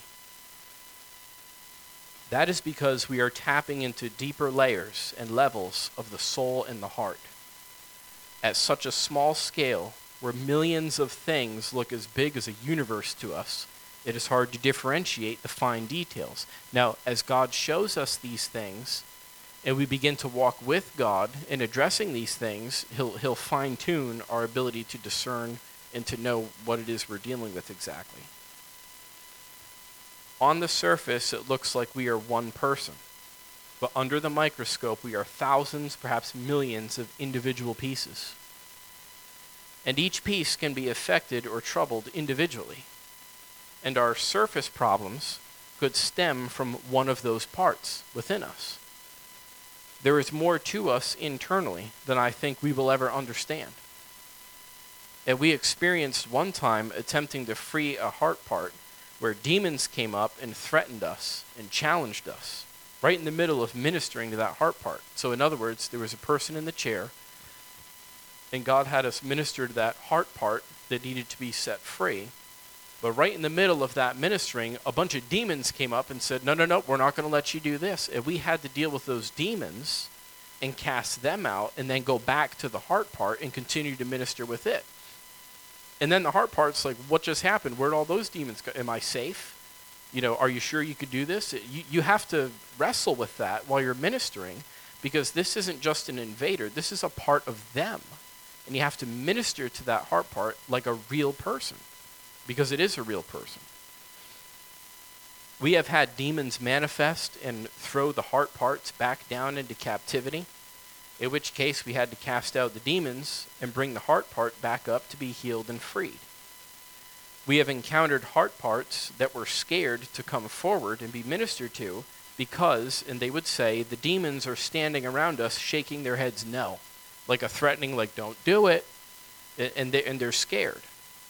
A: That is because we are tapping into deeper layers and levels of the soul and the heart. At such a small scale, where millions of things look as big as a universe to us, it is hard to differentiate the fine details. Now, as God shows us these things, and we begin to walk with God in addressing these things, he'll fine-tune our ability to discern and to know what it is we're dealing with exactly. On the surface, it looks like we are one person. But under the microscope, we are thousands, perhaps millions of individual pieces. And each piece can be affected or troubled individually. And our surface problems could stem from one of those parts within us. There is more to us internally than I think we will ever understand. And we experienced one time attempting to free a heart part where demons came up and threatened us and challenged us right in the middle of ministering to that heart part. So in other words, there was a person in the chair, and God had us minister to that heart part that needed to be set free. But right in the middle of that ministering, a bunch of demons came up and said, no, we're not going to let you do this. And we had to deal with those demons and cast them out and then go back to the heart part and continue to minister with it. And then the heart part's like, what just happened? Where'd all those demons go? Am I safe? Are you sure you could do this? You have to wrestle with that while you're ministering, because this isn't just an invader. This is a part of them. And you have to minister to that heart part like a real person, because it is a real person. We have had demons manifest and throw the heart parts back down into captivity, in which case we had to cast out the demons and bring the heart part back up to be healed and freed. We have encountered heart parts that were scared to come forward and be ministered to because, and they would say, the demons are standing around us shaking their heads no, like a threatening, like, don't do it, and they're scared.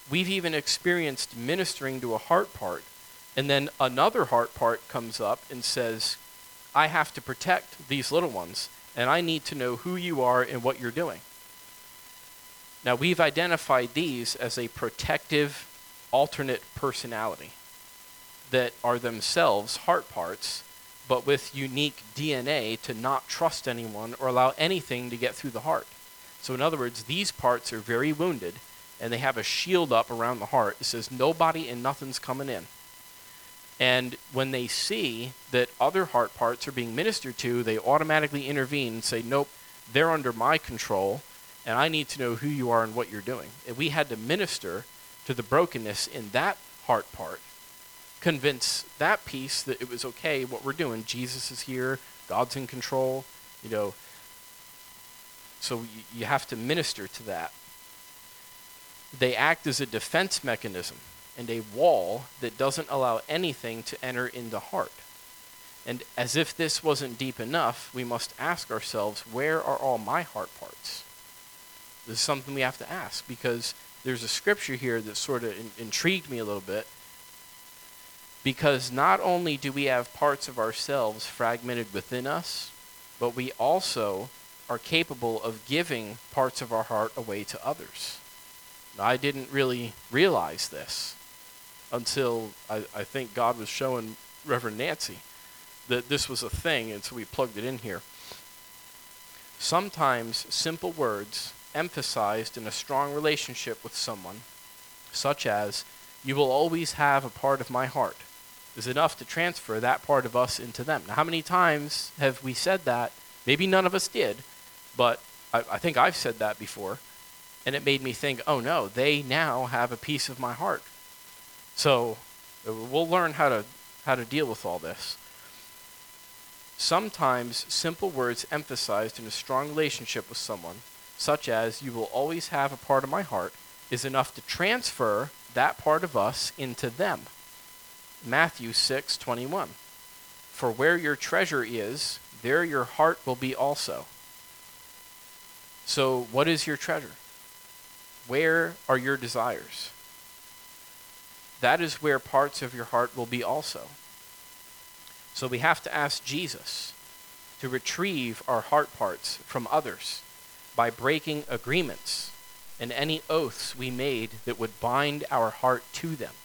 A: We've even experienced ministering to a heart part, and then another heart part comes up and says, I have to protect these little ones, and I need to know who you are and what you're doing. Now, we've identified these as a protective alternate personality that are themselves heart parts, but with unique DNA to not trust anyone or allow anything to get through the heart. So in other words, these parts are very wounded, and they have a shield up around the heart. It says nobody and nothing's coming in. And when they see that other heart parts are being ministered to, they automatically intervene and say, nope, they're under my control, and I need to know who you are and what you're doing. And we had to minister to the brokenness in that heart part, convince that piece that it was okay what we're doing. Jesus is here, God's in control, so you have to minister to that. They act as a defense mechanism and a wall that doesn't allow anything to enter in the heart. And as if this wasn't deep enough, we must ask ourselves, where are all my heart parts? This is something we have to ask, because there's a scripture here that sort of intrigued me a little bit. Because not only do we have parts of ourselves fragmented within us, but we also are capable of giving parts of our heart away to others. Now, I didn't really realize this until I think God was showing Reverend Nancy that this was a thing, and so we plugged it in here. Sometimes simple words emphasized in a strong relationship with someone, such as, you will always have a part of my heart, is enough to transfer that part of us into them. Now, how many times have we said that? Maybe none of us did, but I think I've said that before, and it made me think, oh no, they now have a piece of my heart. So we'll learn how to deal with all this. Sometimes simple words emphasized in a strong relationship with someone, such as, you will always have a part of my heart, is enough to transfer that part of us into them. Matthew 6:21. For where your treasure is, there your heart will be also. So what is your treasure? Where are your desires? That is where parts of your heart will be also. So we have to ask Jesus to retrieve our heart parts from others by breaking agreements and any oaths we made that would bind our heart to them.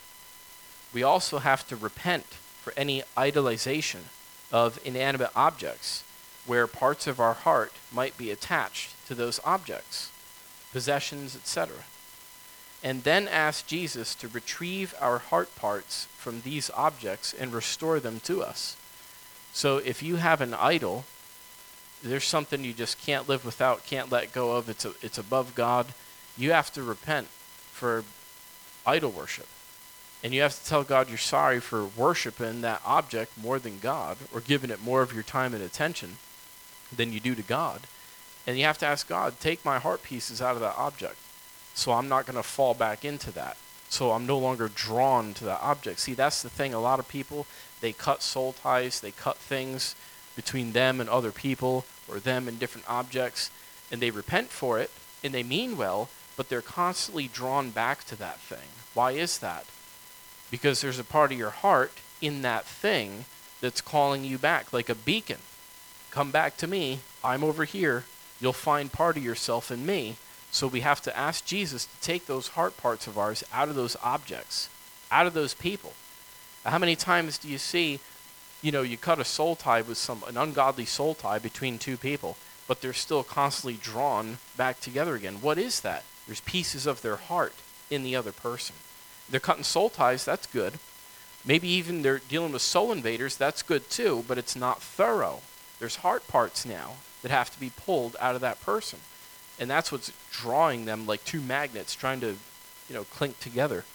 A: We also have to repent for any idolization of inanimate objects where parts of our heart might be attached to those objects, possessions, etc. And then ask Jesus to retrieve our heart parts from these objects and restore them to us. So if you have an idol, there's something you just can't live without, can't let go of, it's above God, you have to repent for idol worship. And you have to tell God you're sorry for worshiping that object more than God, or giving it more of your time and attention than you do to God. And you have to ask God, take my heart pieces out of that object, so I'm not going to fall back into that. So I'm no longer drawn to that object. See, that's the thing. A lot of people, they cut soul ties, they cut things between them and other people, or them and different objects, and they repent for it, and they mean well, but they're constantly drawn back to that thing. Why is that? Because there's a part of your heart in that thing that's calling you back, like a beacon. Come back to me. I'm over here. You'll find part of yourself in me. So we have to ask Jesus to take those heart parts of ours out of those objects, out of those people. How many times do you see, you cut a soul tie with an ungodly soul tie between two people, but they're still constantly drawn back together again? What is that? There's pieces of their heart in the other person. They're cutting soul ties, that's good. Maybe even they're dealing with soul invaders, that's good too, but it's not thorough. There's heart parts now that have to be pulled out of that person. And that's what's drawing them like two magnets trying to, clink together.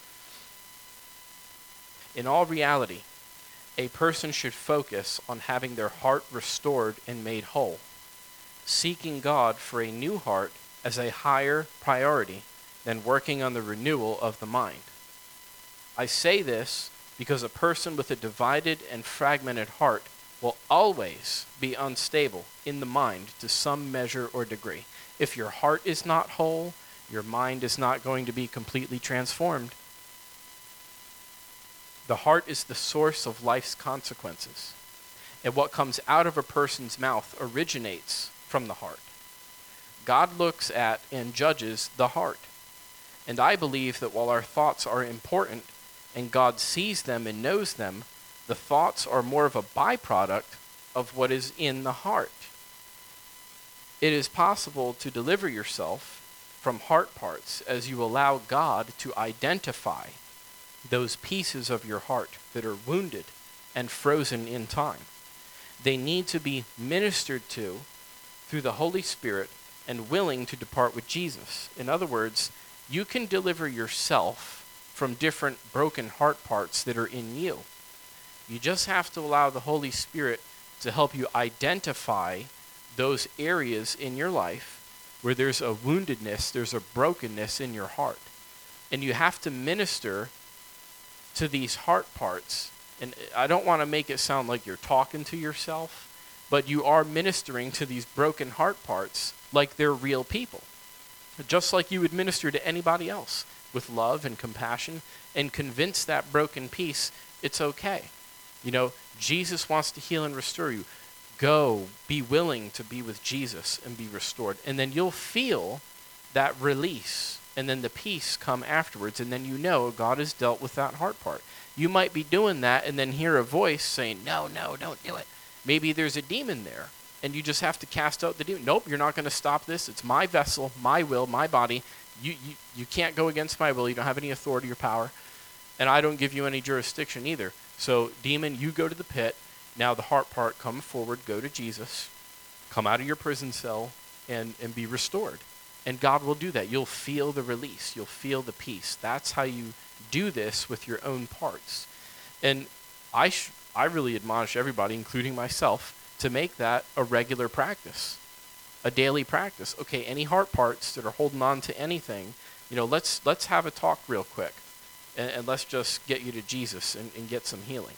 A: In all reality, a person should focus on having their heart restored and made whole, seeking God for a new heart as a higher priority than working on the renewal of the mind. I say this because a person with a divided and fragmented heart will always be unstable in the mind to some measure or degree. If your heart is not whole, Your mind is not going to be completely transformed. The heart is the source of life's consequences. And what comes out of a person's mouth originates from the heart. God looks at and judges the heart. And I believe that while our thoughts are important and God sees them and knows them, the thoughts are more of a byproduct of what is in the heart. It is possible to deliver yourself from heart parts as you allow God to identify those pieces of your heart that are wounded and frozen in time. They need to be ministered to through the Holy Spirit and willing to depart with Jesus. In other words, you can deliver yourself from different broken heart parts that are in you. You just have to allow the Holy Spirit to help you identify those areas in your life where there's a woundedness, there's a brokenness in your heart. And you have to minister to these heart parts. And I don't want to make it sound like you're talking to yourself, but you are ministering to these broken heart parts like they're real people. Just like you would minister to anybody else with love and compassion and convince that broken piece it's okay. You know, Jesus wants to heal and restore you. Go, be willing to be with Jesus and be restored. And then you'll feel that release and then the peace come afterwards. And then you know God has dealt with that heart part. You might be doing that and then hear a voice saying, no, don't do it. Maybe there's a demon there and you just have to cast out the demon. Nope, you're not going to stop this. It's my vessel, my will, my body. You can't go against my will. You don't have any authority or power. And I don't give you any jurisdiction either. So, demon, you go to the pit. Now the heart part, come forward, go to Jesus, come out of your prison cell, and be restored. And God will do that. You'll feel the release. You'll feel the peace. That's how you do this with your own parts. And I really admonish everybody, including myself, to make that a regular practice, a daily practice. Okay, any heart parts that are holding on to anything, let's have a talk real quick. And let's just get you to Jesus and get some healing.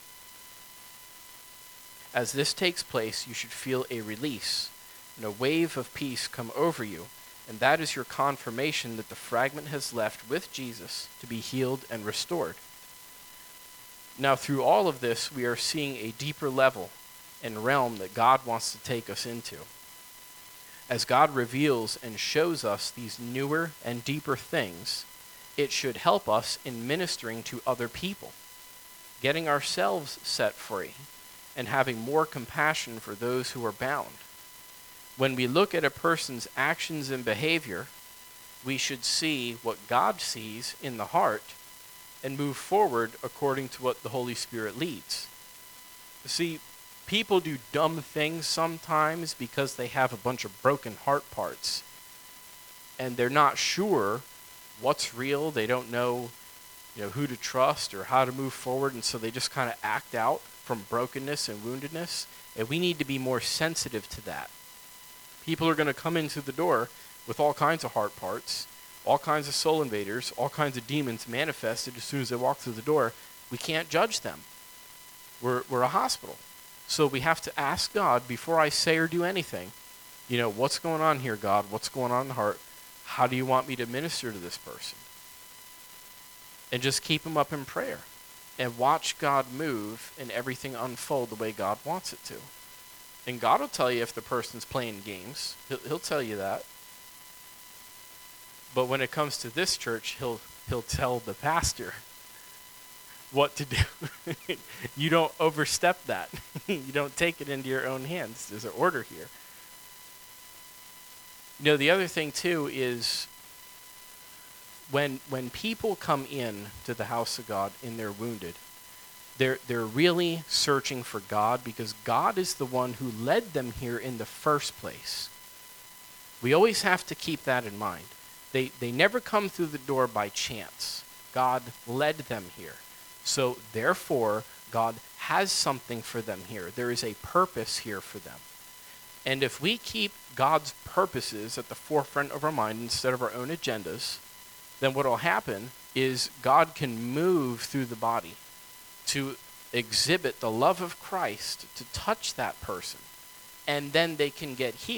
A: As this takes place, you should feel a release and a wave of peace come over you, and that is your confirmation that the fragment has left with Jesus to be healed and restored. Now, through all of this, we are seeing a deeper level and realm that God wants to take us into. As God reveals and shows us these newer and deeper things, it should help us in ministering to other people, getting ourselves set free, and having more compassion for those who are bound. When we look at a person's actions and behavior, we should see what God sees in the heart and move forward according to what the Holy Spirit leads. See, people do dumb things sometimes because they have a bunch of broken heart parts, and they're not sure what's real. They don't know, who to trust or how to move forward, and so they just kind of act out from brokenness and woundedness, and we need to be more sensitive to that. People are going to come into the door with all kinds of heart parts, all kinds of soul invaders, all kinds of demons manifested as soon as they walk through the door. We can't judge them. We're a hospital. So we have to ask God before I say or do anything, what's going on here, God? What's going on in the heart? How do you want me to minister to this person? And just keep them up in prayer and watch God move and everything unfold the way God wants it to. And God will tell you if the person's playing games. He'll tell you that. But when it comes to this church, he'll tell the pastor what to do. You don't overstep that. You don't take it into your own hands. There's an order here. The other thing too is when people come in to the house of God and they're wounded, they're really searching for God because God is the one who led them here in the first place. We always have to keep that in mind. They never come through the door by chance. God led them here. So therefore, God has something for them here. There is a purpose here for them. And if we keep God's purposes at the forefront of our mind instead of our own agendas, then what will happen is God can move through the body to exhibit the love of Christ, to touch that person, and then they can get healed.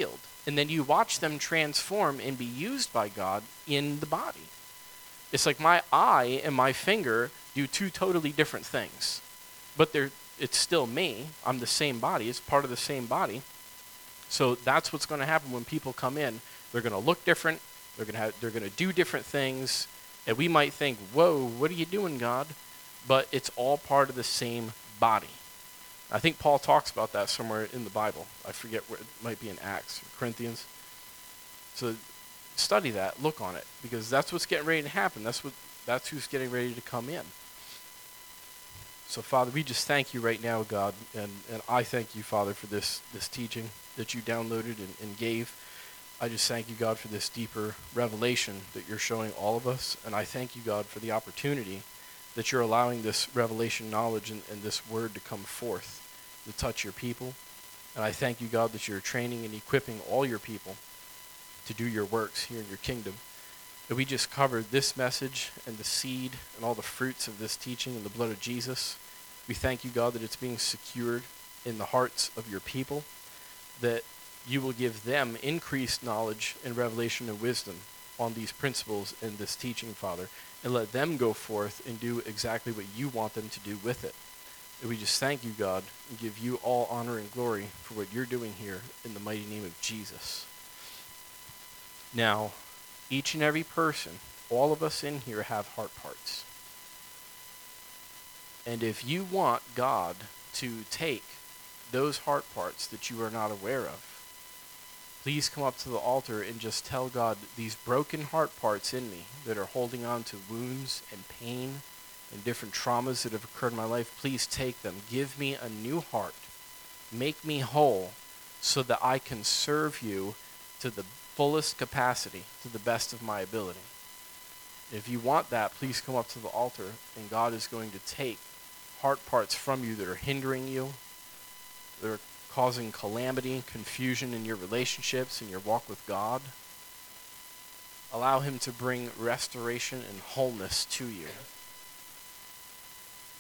A: And then you watch them transform and be used by God in the body. It's like my eye and my finger do two totally different things. But it's still me. I'm the same body. It's part of the same body. So that's what's going to happen when people come in. They're going to look different. They're going to do different things. And we might think, whoa, what are you doing, God? But it's all part of the same body. I think Paul talks about that somewhere in the Bible. I forget where it might be in Acts or Corinthians. So study that, look on it, because that's what's getting ready to happen. That's who's getting ready to come in. So Father, we just thank you right now, God, and I thank you, Father, for this teaching that you downloaded and gave. I just thank you, God, for this deeper revelation that you're showing all of us, and I thank you, God, for the opportunity that you're allowing this revelation knowledge and this word to come forth to touch your people. And I thank you, God, that you're training and equipping all your people to do your works here in your kingdom. That we just covered this message and the seed and all the fruits of this teaching in the blood of Jesus. We thank you, God, that it's being secured in the hearts of your people, that you will give them increased knowledge and revelation and wisdom on these principles in this teaching, Father, and let them go forth and do exactly what you want them to do with it. And we just thank you, God, and give you all honor and glory for what you're doing here in the mighty name of Jesus. Now, each and every person, all of us in here have heart parts. And if you want God to take those heart parts that you are not aware of, please come up to the altar and just tell God, these broken heart parts in me that are holding on to wounds and pain and different traumas that have occurred in my life, please take them. Give me a new heart. Make me whole so that I can serve you to the fullest capacity, to the best of my ability. If you want that, please come up to the altar, and God is going to take heart parts from you that are hindering you, that are causing calamity, confusion in your relationships, in your walk with God. Allow him to bring restoration and wholeness to you.